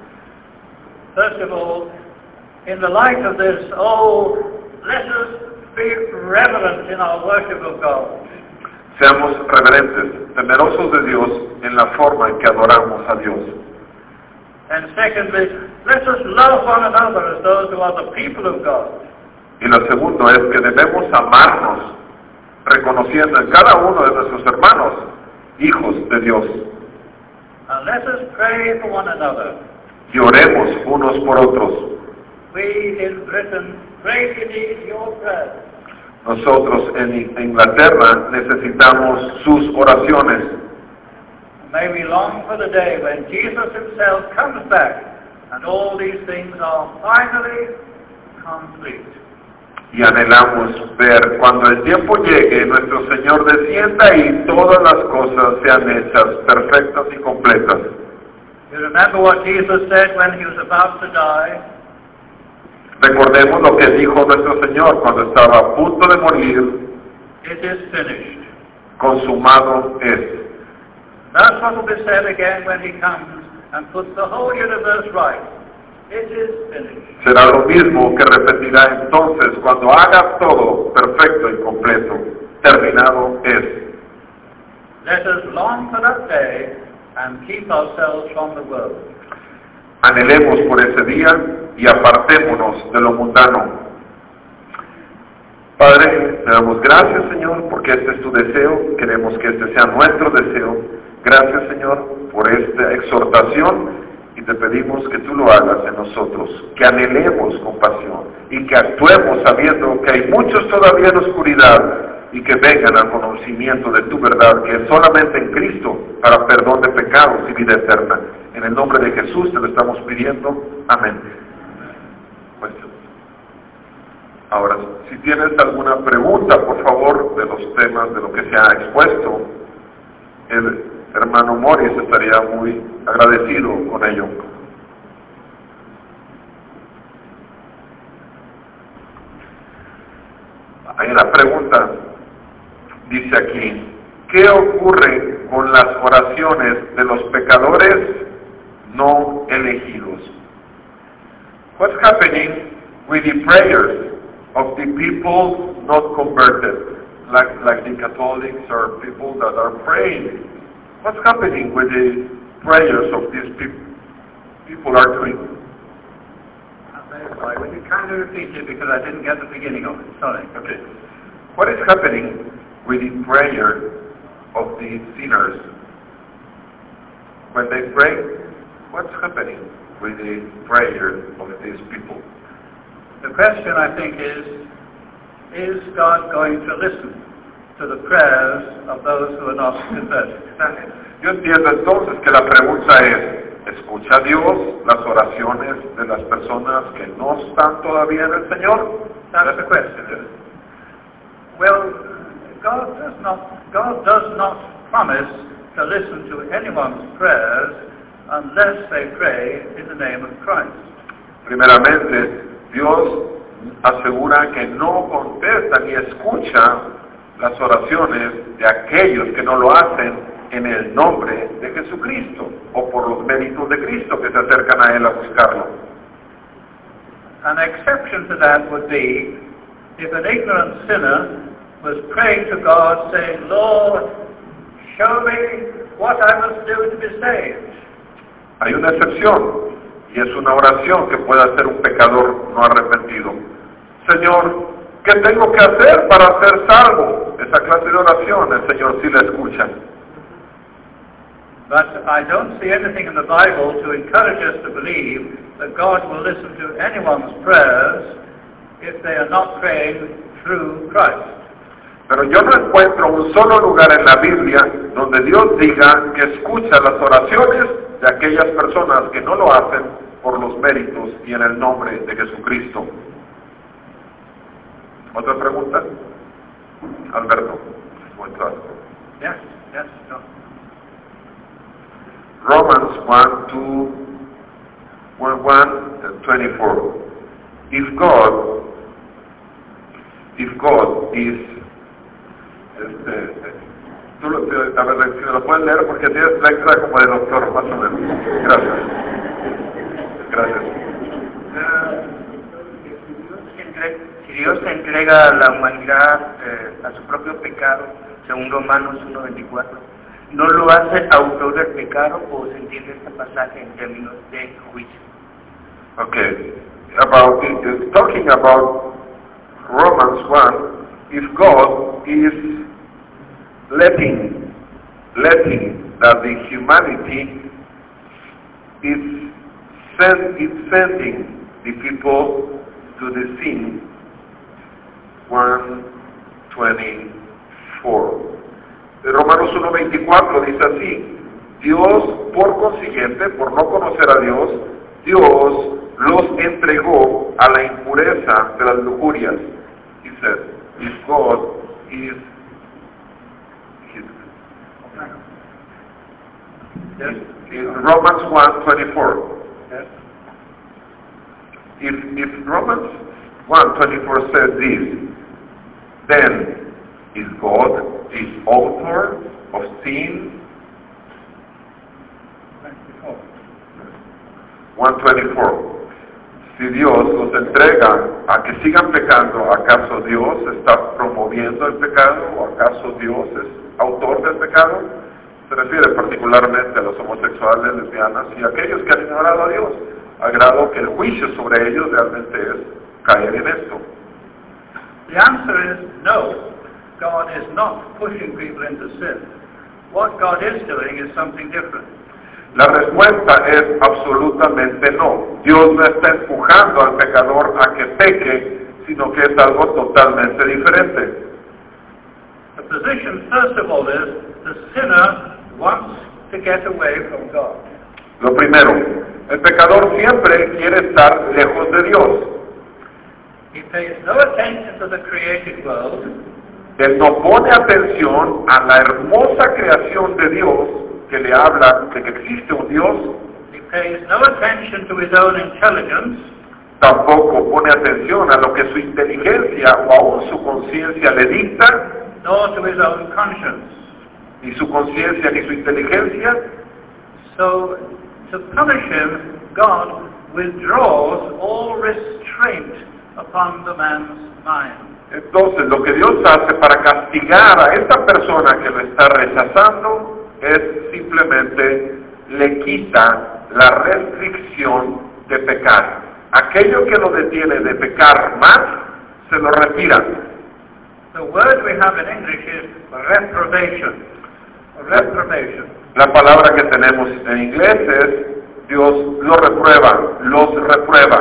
First of all, in the light of this, oh, let us be reverent in our worship of God. Seamos reverentes, temerosos de Dios en la forma en que adoramos a Dios. And secondly, let us love one another as those who are the people of God. Y lo segundo es que debemos amarnos, reconociendo en cada uno de nuestros hermanos, hijos de Dios. And let us pray for one another. Y oremos unos por otros. We in Britain greatly need your prayer. Nosotros en Inglaterra necesitamos sus oraciones. May we long for the day when Jesus himself comes back and all these things are finally complete. Y anhelamos ver cuando el tiempo llegue, nuestro Señor descienda y todas las cosas sean hechas perfectas y completas. You remember what Jesus said when he was about to die? Recordemos lo que dijo nuestro Señor cuando estaba a punto de morir. It is finished. Consumado es. That's what will be said again when he comes and puts the whole universe right. It is finished. Será lo mismo que repetirá entonces cuando haga todo perfecto y completo. Terminado es. Let us long for that day and keep ourselves from the world. Anhelemos por ese día y apartémonos de lo mundano. Padre, te damos gracias, Señor, porque este es tu deseo. Queremos que este sea nuestro deseo. Gracias, Señor, por esta exhortación y te pedimos que tú lo hagas en nosotros, que anhelemos compasión y que actuemos sabiendo que hay muchos todavía en oscuridad y que vengan al conocimiento de tu verdad, que es solamente en Cristo para perdón de pecados y vida eterna. En el nombre de Jesús te lo estamos pidiendo. Amén. Cuestiones. Ahora, si tienes alguna pregunta, por favor, de los temas, de lo que se ha expuesto, el hermano Morris estaría muy agradecido con ello. Hay una pregunta, dice aquí, ¿qué ocurre con las oraciones de los pecadores no elegidos? What's happening with the prayers of the people not converted, like, like the Catholics or people that are praying? What's happening with the prayers of these people, people are doing? I'm very sorry. Will you kindly repeat it because I didn't get the beginning of it? Sorry. Okay. What is happening with the prayer of the sinners? When they pray, what's happening with the prayer of these people? The question, I think, is, is God going to listen to the prayers of those who are not converted? Yo entiendo entonces que la pregunta es, ¿escucha Dios las oraciones de las personas que no están todavía en el Señor? That's the question. Well, God does not, God does not promise to listen to anyone's prayers unless they pray in the name of Christ. Primeramente, Dios asegura que no contesta ni escucha las oraciones de aquellos que no lo hacen en el nombre de Jesucristo o por los méritos de Cristo que se acercan a Él a buscarlo. An exception to that would be if an ignorant sinner was praying to God saying, Lord, show me what I must do to be saved. Hay una excepción y es una oración que puede hacer un pecador no arrepentido. Señor, ¿qué tengo que hacer para ser salvo? Esa clase de oración el Señor sí la escucha. But I don't see anything in the Bible to encourage us to believe that God will listen to anyone's prayers if they are not praying through Christ. Pero yo no encuentro un solo lugar en la Biblia donde Dios diga que escucha las oraciones de aquellas personas que no lo hacen por los méritos y en el nombre de Jesucristo. ¿Otra pregunta? Alberto. Muy claro. Yes, yes, no. Romans one, two, one, one, twenty-four. If God, if God is, este, tú lo, a ver, si me lo puedes leer porque tienes la extra como de doctor, más o menos. Gracias. Gracias. Si Dios entrega a la humanidad eh, a su propio pecado, según Romanos uno veinticuatro, ¿no lo hace autor del pecado o se entiende este pasaje en términos de juicio? Okay, about it, talking about Romans one, if God is letting, letting that the humanity is, send, is sending the people to the sin, one twenty-four. Romanos uno veinticuatro dice así, Dios, por consiguiente, por no conocer a Dios, Dios los entregó a la impureza de las lujurias. He said, if God is his, Yes. in Romans one twenty-four. Yes. If, if Romans one twenty-four says this, then is God the author of sin? one twenty-four. Si Dios los entrega a que sigan pecando, ¿acaso Dios está promoviendo el pecado? ¿O acaso Dios es autor del pecado? Se refiere particularmente a los homosexuales, lesbianas y aquellos que han ignorado a Dios, a grado que el juicio sobre ellos realmente es caer en esto. The the answer is no. God is not pushing people into sin. What God is doing is something different. La respuesta es absolutamente no. Dios no está empujando al pecador a que peque, sino que es algo totalmente diferente. The position, first of all, is the sinner wants to get away from God. Lo primero, el pecador siempre quiere estar lejos de Dios. He pays no attention to the created world. Él no pone atención a la hermosa creación de Dios que le habla de que existe un Dios. He pays no attention to his own intelligence. Tampoco pone atención a lo que su inteligencia o aún su conciencia le dicta. Nor to his own conscience. Ni su conciencia ni su inteligencia. So, to punish him, God withdraws all restraint upon the man's mind. Entonces, lo que Dios hace para castigar a esta persona que lo está rechazando es simplemente le quita la restricción de pecar. Aquello que lo detiene de pecar más, se lo retira. The word we have in English is reprobation. Reprobation. La palabra que tenemos en inglés es Dios lo reprueba, los reprueba.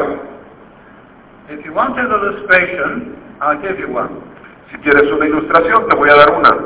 If you want an illustration, I'll give you one. Si quieres una ilustración, te voy a dar una.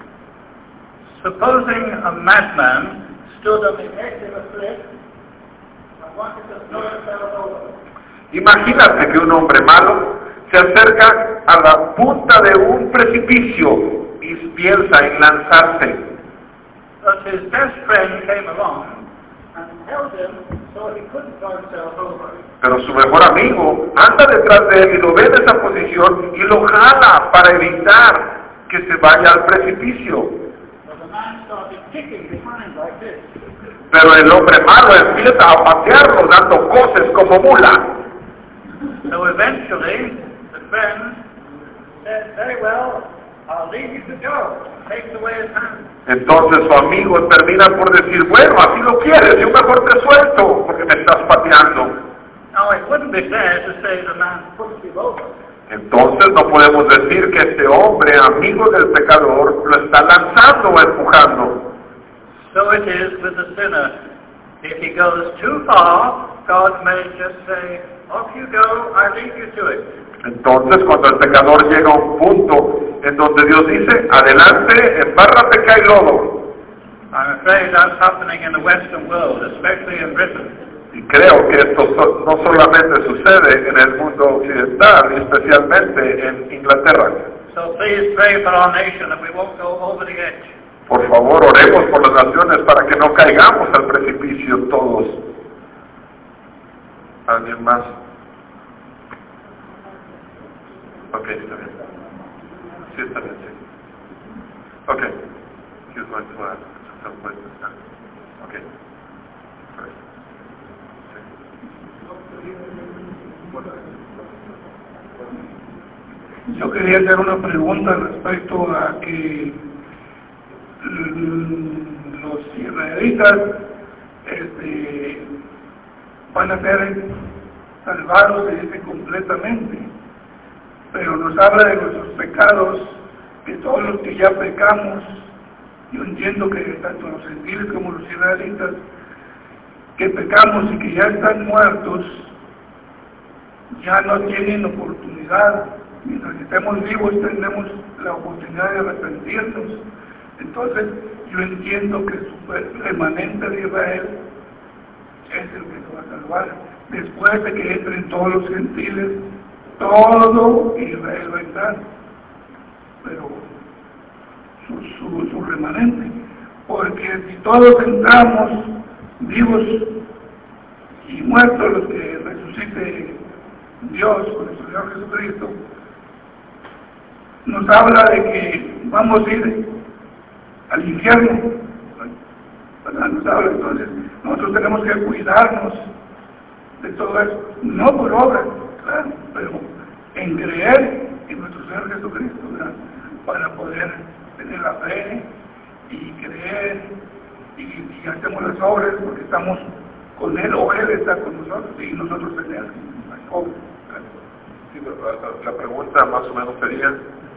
Supposing a madman stood on the edge of a cliff and wanted to throw himself over. Imagínate que un hombre malo se acerca a la punta de un precipicio y piensa en lanzarse. But his best friend came along and held him so he couldn't throw himself over. Pero su mejor amigo anda detrás de él y lo ve en esa posición y lo jala para evitar que se vaya al precipicio. But the man started kicking behind like this. Pero el hombre malo empieza a patearlo dando coces como mula. So eventually, the friend said, very well, I'll leave you to go. Takes away his hand. Entonces su amigo termina por decir, bueno, así lo quieres, yo mejor te suelto porque me estás pateando. Now it wouldn't be fair to say the man pushed him over. Entonces no podemos decir que este hombre, amigo del pecador, lo está lanzando o empujando. So it is with the sinner. If he goes too far, God may just say, off you go, I leave you to it. Entonces cuando el pecador llega a un punto en donde Dios dice, adelante, embárrate, cae lodo. I'm afraid that's happening in the Western world, especially in Britain. Y creo que esto so, no solamente sucede en el mundo occidental, especialmente en Inglaterra. So please pray for our nation that we won't go over the edge. Por favor, oremos por las naciones para que no caigamos al precipicio todos. ¿Alguien más? Ok, está bien. Sí, está bien, sí. Ok. Here's my flag. Some place to stand. Ok. Right. Sí. Yo quería hacer una pregunta respecto a que los israelitas este, van a ser salvados, se dice, completamente, pero nos habla de nuestros pecados, que todos los que ya pecamos, yo entiendo que tanto los gentiles como los israelitas que pecamos y que ya están muertos, ya no tienen oportunidad. Mientras estemos vivos tenemos la oportunidad de arrepentirnos. Entonces yo entiendo que su remanente de Israel es el que se va a salvar. Después de que entren todos los gentiles, todo Israel va a entrar, pero su, su, su remanente, porque si todos entramos vivos y muertos, los que resucite Dios con el Señor Jesucristo, nos habla de que vamos a ir al infierno, ¿verdad? Nos habla, entonces nosotros tenemos que cuidarnos de todo eso, no por obra, claro, pero en creer en nuestro Señor Jesucristo, ¿verdad? Para poder tener la fe y creer y, y hacemos las obras porque estamos con Él o Él está con nosotros y nosotros en Él, las obras. Sí, pero la pregunta más o menos sería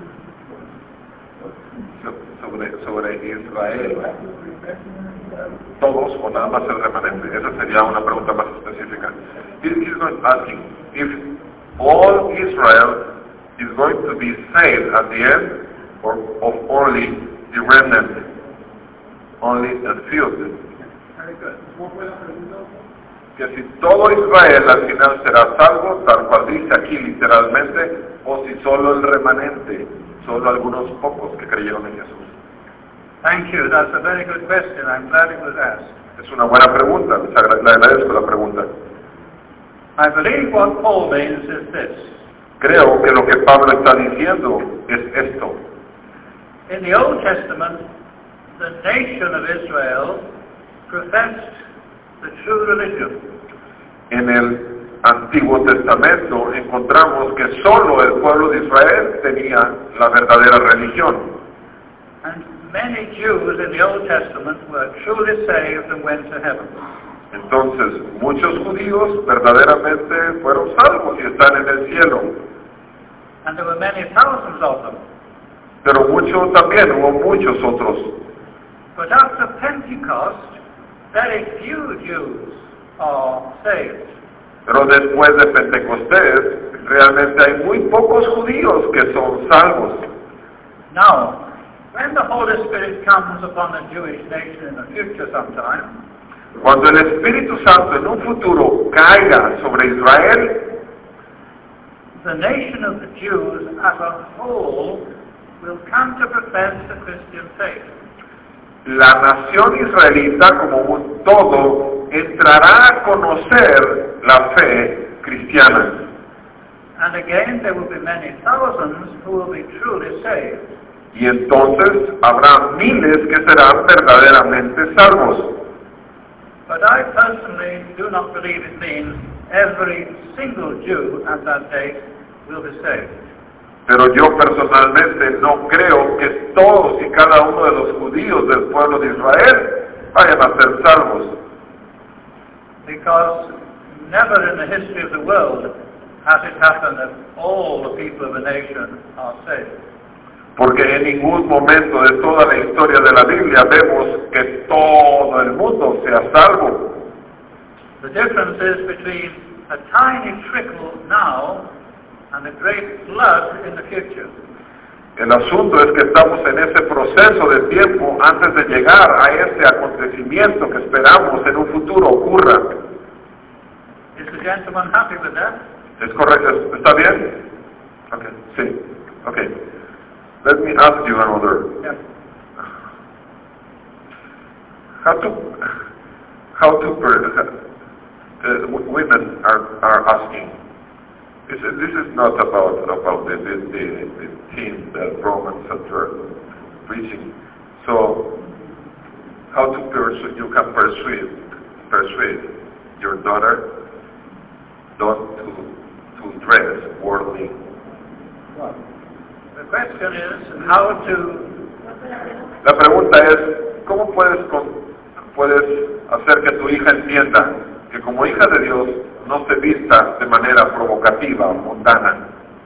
sobre, sobre Israel. ¿Todos o nada más el remanente? Esa sería una pregunta más específica. He's not asking if all Israel is going to be saved at the end, or of only the remnant, only a few. Que si todo Israel al final será salvo, tal cual dice aquí literalmente, o si solo el remanente, solo algunos pocos que creyeron en Jesús. Thank you. That's a very good question. I'm glad it was asked. Es una buena pregunta. Les agra- le agradezco la pregunta. I believe what Paul means is this. Creo que lo que Pablo está diciendo es esto. In the Old Testament, the nation of Israel professed the true religion. En el Antiguo Testamento encontramos que solo el pueblo de Israel tenía la verdadera religión. And many Jews in the Old Testament were truly saved and went to heaven. Entonces, muchos judíos verdaderamente fueron salvos y están en el cielo. And there were many thousands of them. Pero muchos también, hubo muchos otros. But after Pentecost, very few Jews are saved. Pero después de Pentecostés, realmente hay muy pocos judíos que son salvos. Now, when the Holy Spirit comes upon a Jewish nation in the future sometime, Cuando el Espíritu Santo en un futuro caiga sobre Israel, the nation of the Jews as a whole will come to profess the Christian faith. la nación israelita como un todo entrará a conocer la fe cristiana. And again, there will be many thousands who will be truly saved. Y entonces habrá miles que serán verdaderamente salvos. But I personally do not believe it means every single Jew at that date will be saved. Pero yo personalmente no creo que todos y cada uno de los judíos del pueblo de Israel vayan a ser salvos. Because never in the history of the world has it happened that all the people of a nation are saved. Porque en ningún momento de toda la historia de la Biblia vemos que todo el mundo sea salvo. The difference is between a tiny trickle now and a great flood in the future. El asunto es que estamos en ese proceso de tiempo antes de llegar a ese acontecimiento que esperamos en un futuro ocurra. Is the gentleman happy with that? ¿Es correcto? ¿Está bien? Okay. Sí. Okay. Let me ask you another. Yes. How to, how to, uh, women are, are asking. This is, this is not about, about the, the, the, the theme that Romans are preaching. So, how to persuade, you can persuade, persuade your daughter not to, to dress worldly. Right. The question is how to... La pregunta es, ¿cómo puedes, con, puedes hacer que tu hija entienda que como hija de Dios no se vista de manera provocativa o mundana?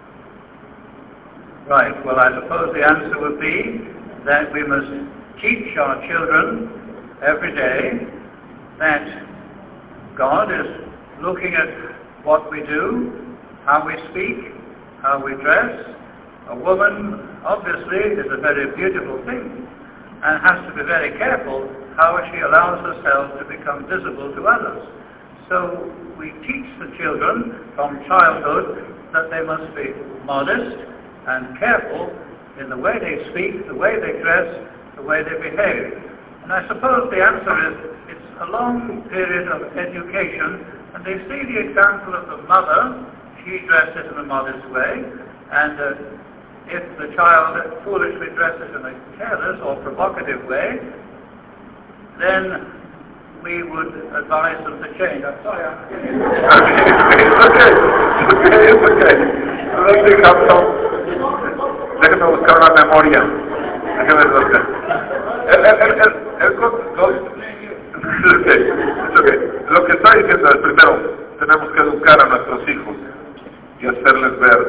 Right, well I suppose the answer would be that we must teach our children every day that God is looking at what we do, how we speak, how we dress. A woman, obviously, is a very beautiful thing and has to be very careful how she allows herself to become visible to others. So we teach the children from childhood that they must be modest and careful in the way they speak, the way they dress, the way they behave. And I suppose the answer is it's a long period of education, and they see the example of the mother. She dresses in a modest way, and uh, if the child foolishly dresses in a careless or provocative way, then we would advise them to change. I'm sorry, I'm It's okay, it's okay, it's okay. Let me have some. Déjame buscar una memoria. Déjame buscar. El, el, el, el, el, lo, it's okay, it's okay. Lo que está diciendo es, primero, tenemos que educar a nuestros hijos y hacerles ver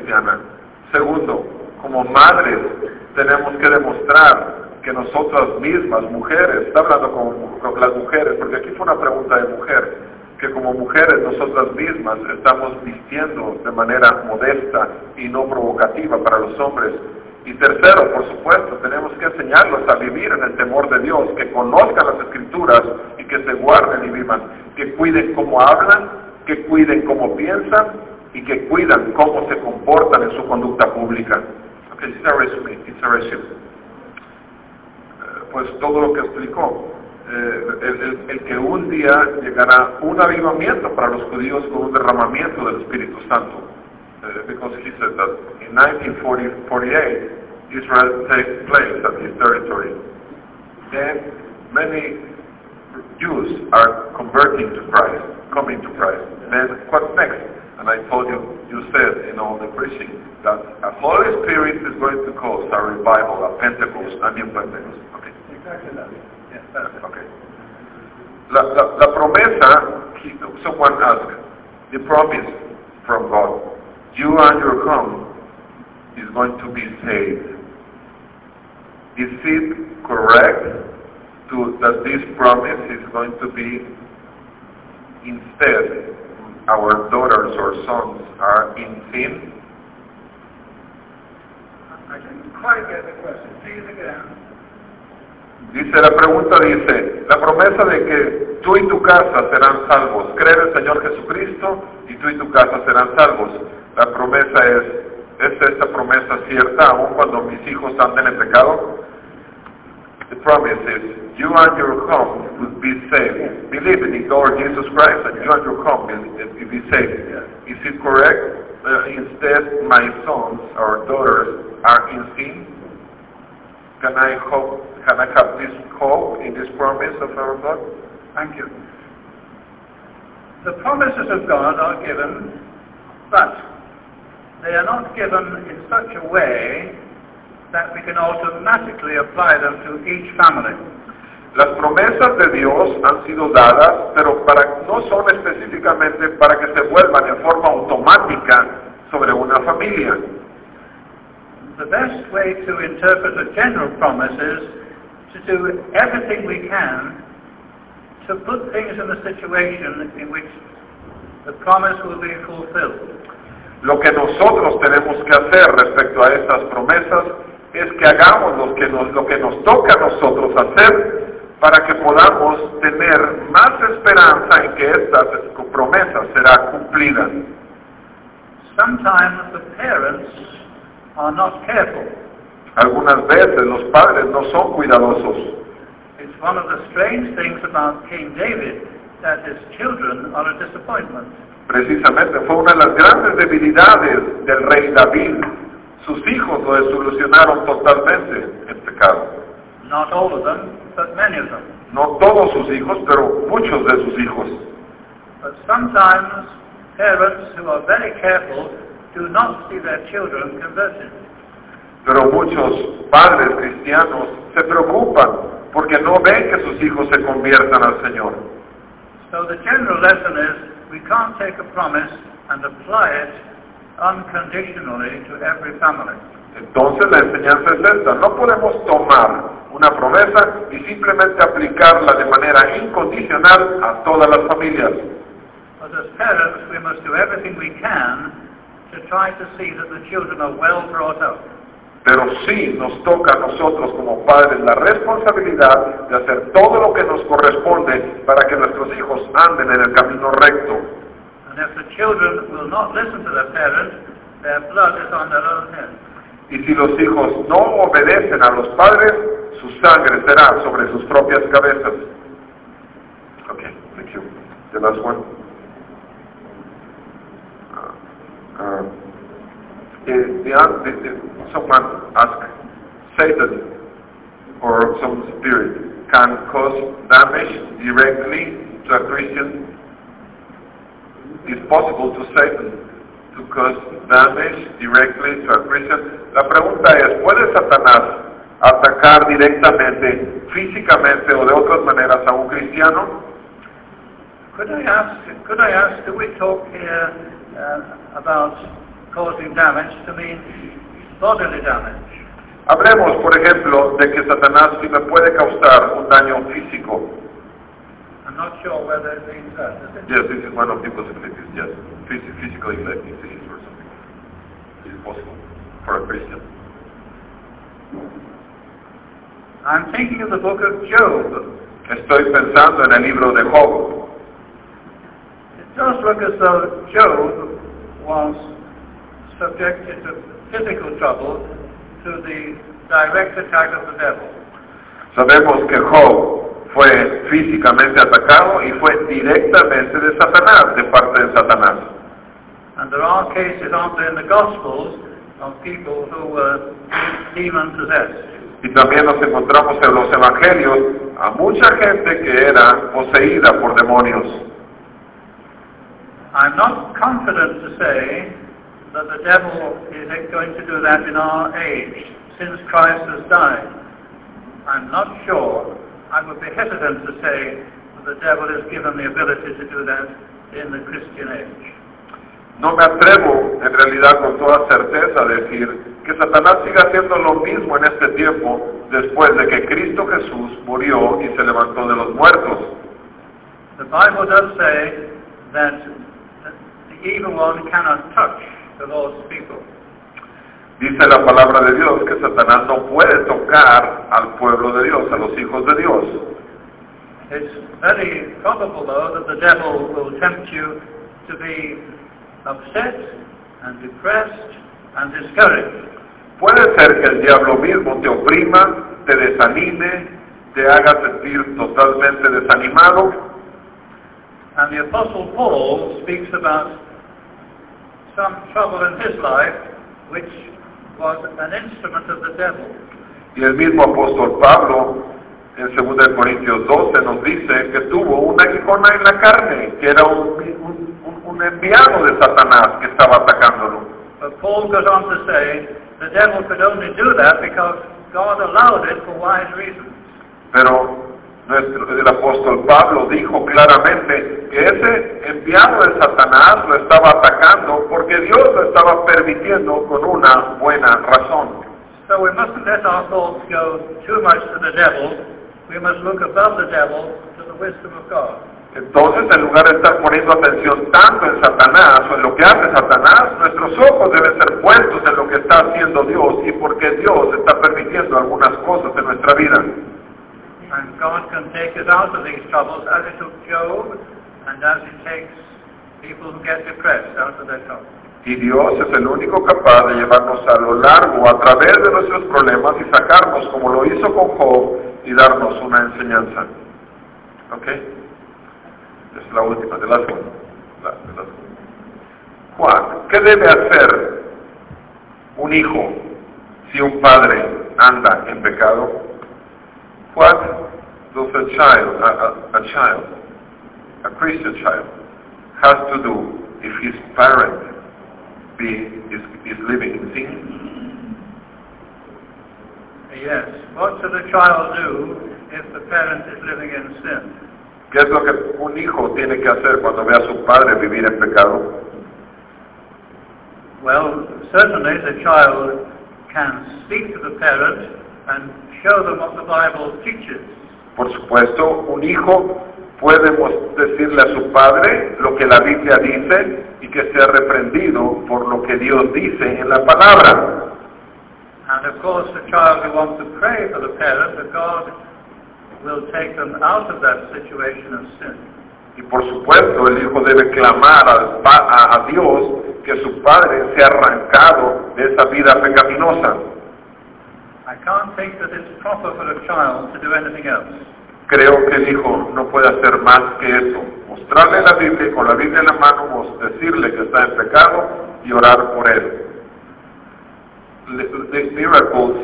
cristiana. Segundo, como madres tenemos que demostrar que nosotras mismas, mujeres, está hablando con, con las mujeres, porque aquí fue una pregunta de mujer, que como mujeres nosotras mismas estamos vistiendo de manera modesta y no provocativa para los hombres. Y tercero, por supuesto, tenemos que enseñarlos a vivir en el temor de Dios, que conozcan las Escrituras y que se guarden y vivan, que cuiden cómo hablan, que cuiden cómo piensan y que cuidan cómo se comportan en su conducta pública. Okay, it's a resume, it's a resume. Pues todo lo que explicó, eh, el, el, el que un día llegará un avivamiento para los judíos con un derramamiento del Espíritu Santo, uh, because he said that in nineteen forty-eight Israel takes place at his territory. Then many Jews are converting to Christ, coming to Christ. Then what's next? And I told you, you said in all the preaching that a Holy Spirit is going to cause a revival, a Pentecost, a new Pentecost. Okay. Exactly that. Yes, that's it. Okay. La, la, la promesa, someone asked, the promise from God, you and your home is going to be saved. Is it correct to, that this promise is going to be instead our daughters or sons are in sin? I didn't quite get the question. Please again. Dice, la pregunta dice, la promesa de que tú y tu casa serán salvos. Cree en el Señor Jesucristo y tú y tu casa serán salvos. La promesa es, ¿es esta promesa cierta aun cuando mis hijos anden en pecado? The promise is, you and your home will be saved. Believe in the Lord Jesus Christ and you and your home will, will be saved. Is it correct? Uh, instead, my sons or daughters are in sin? Can I hope? Can I have this hope in this promise of our God? Thank you. The promises of God are given, but they are not given in such a way that we can automatically apply them to each family. Las promesas de Dios han sido dadas, pero para, no son específicamente para que se vuelvan en forma automática sobre una familia. The best way to interpret a general promise is to do everything we can to put things in a situation in which the promise will be fulfilled. Lo que nosotros tenemos que hacer respecto a estas promesas es que hagamos lo que nos, lo que nos toca a nosotros hacer para que podamos tener más esperanza en que estas promesas serán cumplidas. Sometimes the parents are not careful. Algunas veces los padres no son cuidadosos. It's one of the strange things about King David that his children are a disappointment. Precisamente fue una de las grandes debilidades del rey David. Sus hijos lo desilusionaron totalmente en pecado. Not all of them, but many of them. No todos sus hijos, pero muchos de sus hijos. But sometimes parents who are very careful do not see their children converted. Pero muchos padres cristianos se preocupan porque no ven que sus hijos se conviertan al Señor. So the general lesson is we can't take a promise and apply it unconditionally to every family. Entonces la enseñanza es esta: no podemos tomar una promesa y simplemente aplicarla de manera incondicional a todas las familias. But as parents we must do everything we can to try to see that the children are well brought up. Pero sí nos toca a nosotros como padres la responsabilidad de hacer todo lo que nos corresponde para que nuestros hijos anden en el camino recto. And if the children will not listen to their parents, their blood is on their own head. Y si los hijos no obedecen a los padres, su sangre será sobre sus propias cabezas. Okay, thank you. The last one. Uh, uh, the, the, the, someone asked, Satan or some spirit can cause damage directly to a Christian. It's possible to Satan to cause damage directly to a Christian. La pregunta es, ¿puede Satanás atacar directamente, físicamente o de otras maneras a un cristiano? Could I ask, could I ask, do we talk here uh, about causing damage to mean bodily damage. Hablemos, por ejemplo, de que Satanás sí me puede causar un daño físico. I'm not sure whether it means that, is it? Yes, this is one of the possibilities, yes. Phys- physically disease or something. It is possible for a Christian. I'm thinking of the book of Job. Estoy pensando en el libro de Job. It does look as though Job was subjected to physical trouble through the direct attack of the devil. Sabemos que Job fue físicamente atacado y fue directamente de Satanás, de parte de Satanás. And there are cases, aren't there, in the Gospels of people who were demon-possessed. Y también nos encontramos en los evangelios a mucha gente que era poseída por demonios. I'm not confident to say that the devil is going to do that in our age, since Christ has died. I'm not sure. I would be hesitant to say that the devil is given the ability to do that in the Christian age. No me atrevo, en realidad, con toda certeza a decir que Satanás siga haciendo lo mismo en este tiempo después de que Cristo Jesús murió y se levantó de los muertos. The Bible does say that the evil one cannot touch the Lord's people. Dice la palabra de Dios que Satanás no puede tocar al pueblo de Dios, a los hijos de Dios. It's very probable, though, that the devil will tempt you to be upset and depressed and discouraged. Puede ser que el diablo mismo te oprima, te desanime, te haga sentir totalmente desanimado. And the Apostle Paul speaks about some trouble in his life which was an instrument of the devil. Y el mismo apóstol Pablo, en segunda de Corintios doce, nos dice que tuvo una aguijona en la carne, que era un, un, un enviado de Satanás que estaba atacándolo. But Paul goes on to say the devil could only do that because God allowed it for wise reasons. Pero nuestro, el apóstol Pablo dijo claramente que ese enviado de Satanás lo estaba atacando porque Dios lo estaba permitiendo con una buena razón. So we mustn't let our thoughts go too much to the devil. We must look above the devil to the wisdom of God. Entonces, en lugar de estar poniendo atención tanto en Satanás o en lo que hace Satanás, nuestros ojos deben ser puestos en lo que está haciendo Dios y porque Dios está permitiendo algunas cosas en nuestra vida. And God can take us out of these troubles as He took Job and as He takes people who get depressed out of their troubles. Y Dios es el único capaz de llevarnos a lo largo, a través de nuestros problemas y sacarnos como lo hizo con Job y darnos una enseñanza. ¿Ok? Es la última, de la segunda. La, de la segunda. Juan, ¿qué debe hacer un hijo si un padre anda en pecado? What does a child, a, a, a child, a Christian child, has to do if his parent be, is, is living in sin? Yes. What should a child do if the parent is living in sin? ¿Qué es lo que un hijo tiene que hacer cuando ve a su padre vivir en pecado? Well, certainly the child can speak to the parent and show them what the Bible teaches. Por supuesto, un hijo puede decirle a su padre lo que la Biblia dice y que sea reprendido por lo que Dios dice en la palabra. And of course the child who wants to pray for the parent, that God will take them out of that situation of sin. Y por supuesto el hijo debe clamar a, a, a Dios que su padre sea arrancado de esa vida pecaminosa. I can't think that it's proper for a child to do anything else. Creo que el hijo no puede hacer más que eso, mostrarle la Biblia y con la Biblia en la mano decirle que está en pecado y orar por él. The, the miracles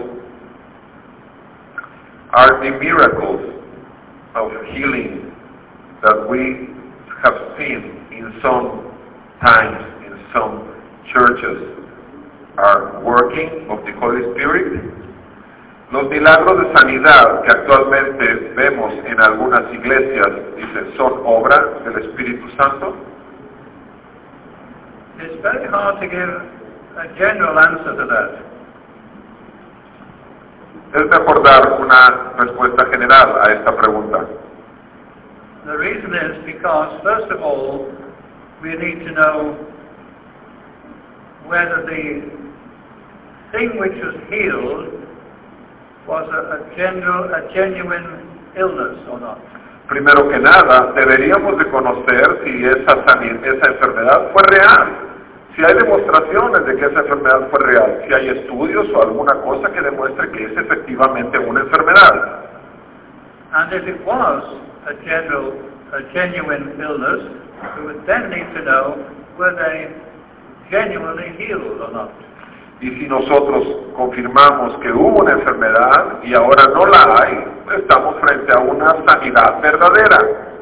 are the miracles of healing that we have seen in some times, in some churches, are working of the Holy Spirit. Los milagros de sanidad que actualmente vemos en algunas iglesias, dice, ¿son obra del Espíritu Santo? It's very hard to give a general answer to that. Es mejor dar una respuesta general a esta pregunta. The reason is because, first of all, we need to know whether the thing which was healed was a, a, general, a genuine illness or not. Primero que nada, deberíamos de conocer si esa, esa enfermedad fue real, si hay demostraciones de que esa enfermedad fue real, si hay estudios o alguna cosa que demuestre que es efectivamente una enfermedad. And if it was a general, a genuine illness, we would then need to know were they genuinely healed or not. Y si nosotros confirmamos que hubo una enfermedad y ahora no la hay, estamos frente a una sanidad verdadera.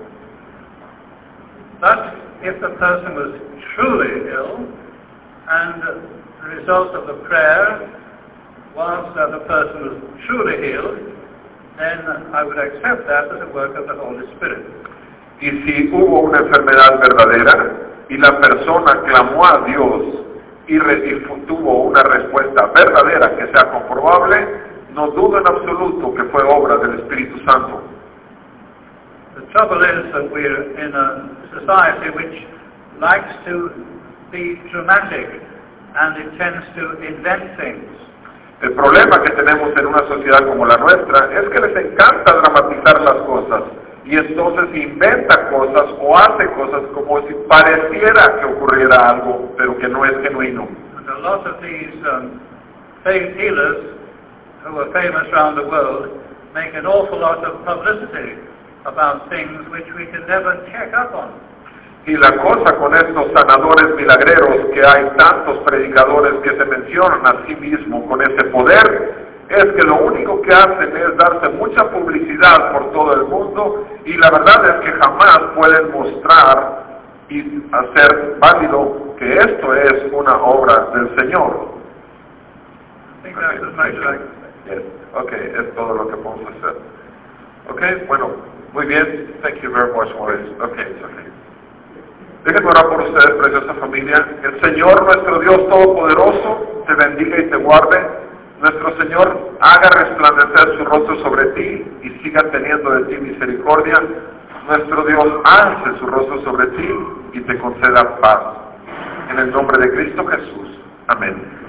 But if the person was truly ill, and the result of the prayer was that the person was truly healed, then I would accept that as a work of the Holy Spirit. Y si hubo una enfermedad verdadera y la persona clamó a Dios y, re, y tuvo una respuesta verdadera que sea comprobable, no dudo en absoluto que fue obra del Espíritu Santo. The trouble is that we're in a society which likes to be dramatic and it tends to invent things. El problema que tenemos en una sociedad como la nuestra es que les encanta dramatizar las cosas y entonces inventa cosas o hace cosas como si pareciera que ocurriera algo, pero que no es genuino. And a lot of these um, faith healers who are famous around the world make an awful lot of publicity about things which we can never check up on. Y la cosa con estos sanadores milagreros, que hay tantos predicadores que se mencionan a sí mismos con ese poder, es que lo único que hacen es darse mucha publicidad por todo el mundo y la verdad es que jamás pueden mostrar y hacer válido que esto es una obra del Señor. I think that's as much as I can say. Yes. Ok, es todo lo que podemos hacer. Ok, bueno, muy bien. Thank you very much, Maurice. Ok, it's okay. Déjenme orar por ustedes, preciosa familia. El Señor, nuestro Dios Todopoderoso, te bendiga y te guarde. Nuestro Señor haga resplandecer su rostro sobre ti y siga teniendo de ti misericordia. Nuestro Dios alce su rostro sobre ti y te conceda paz. En el nombre de Cristo Jesús. Amén.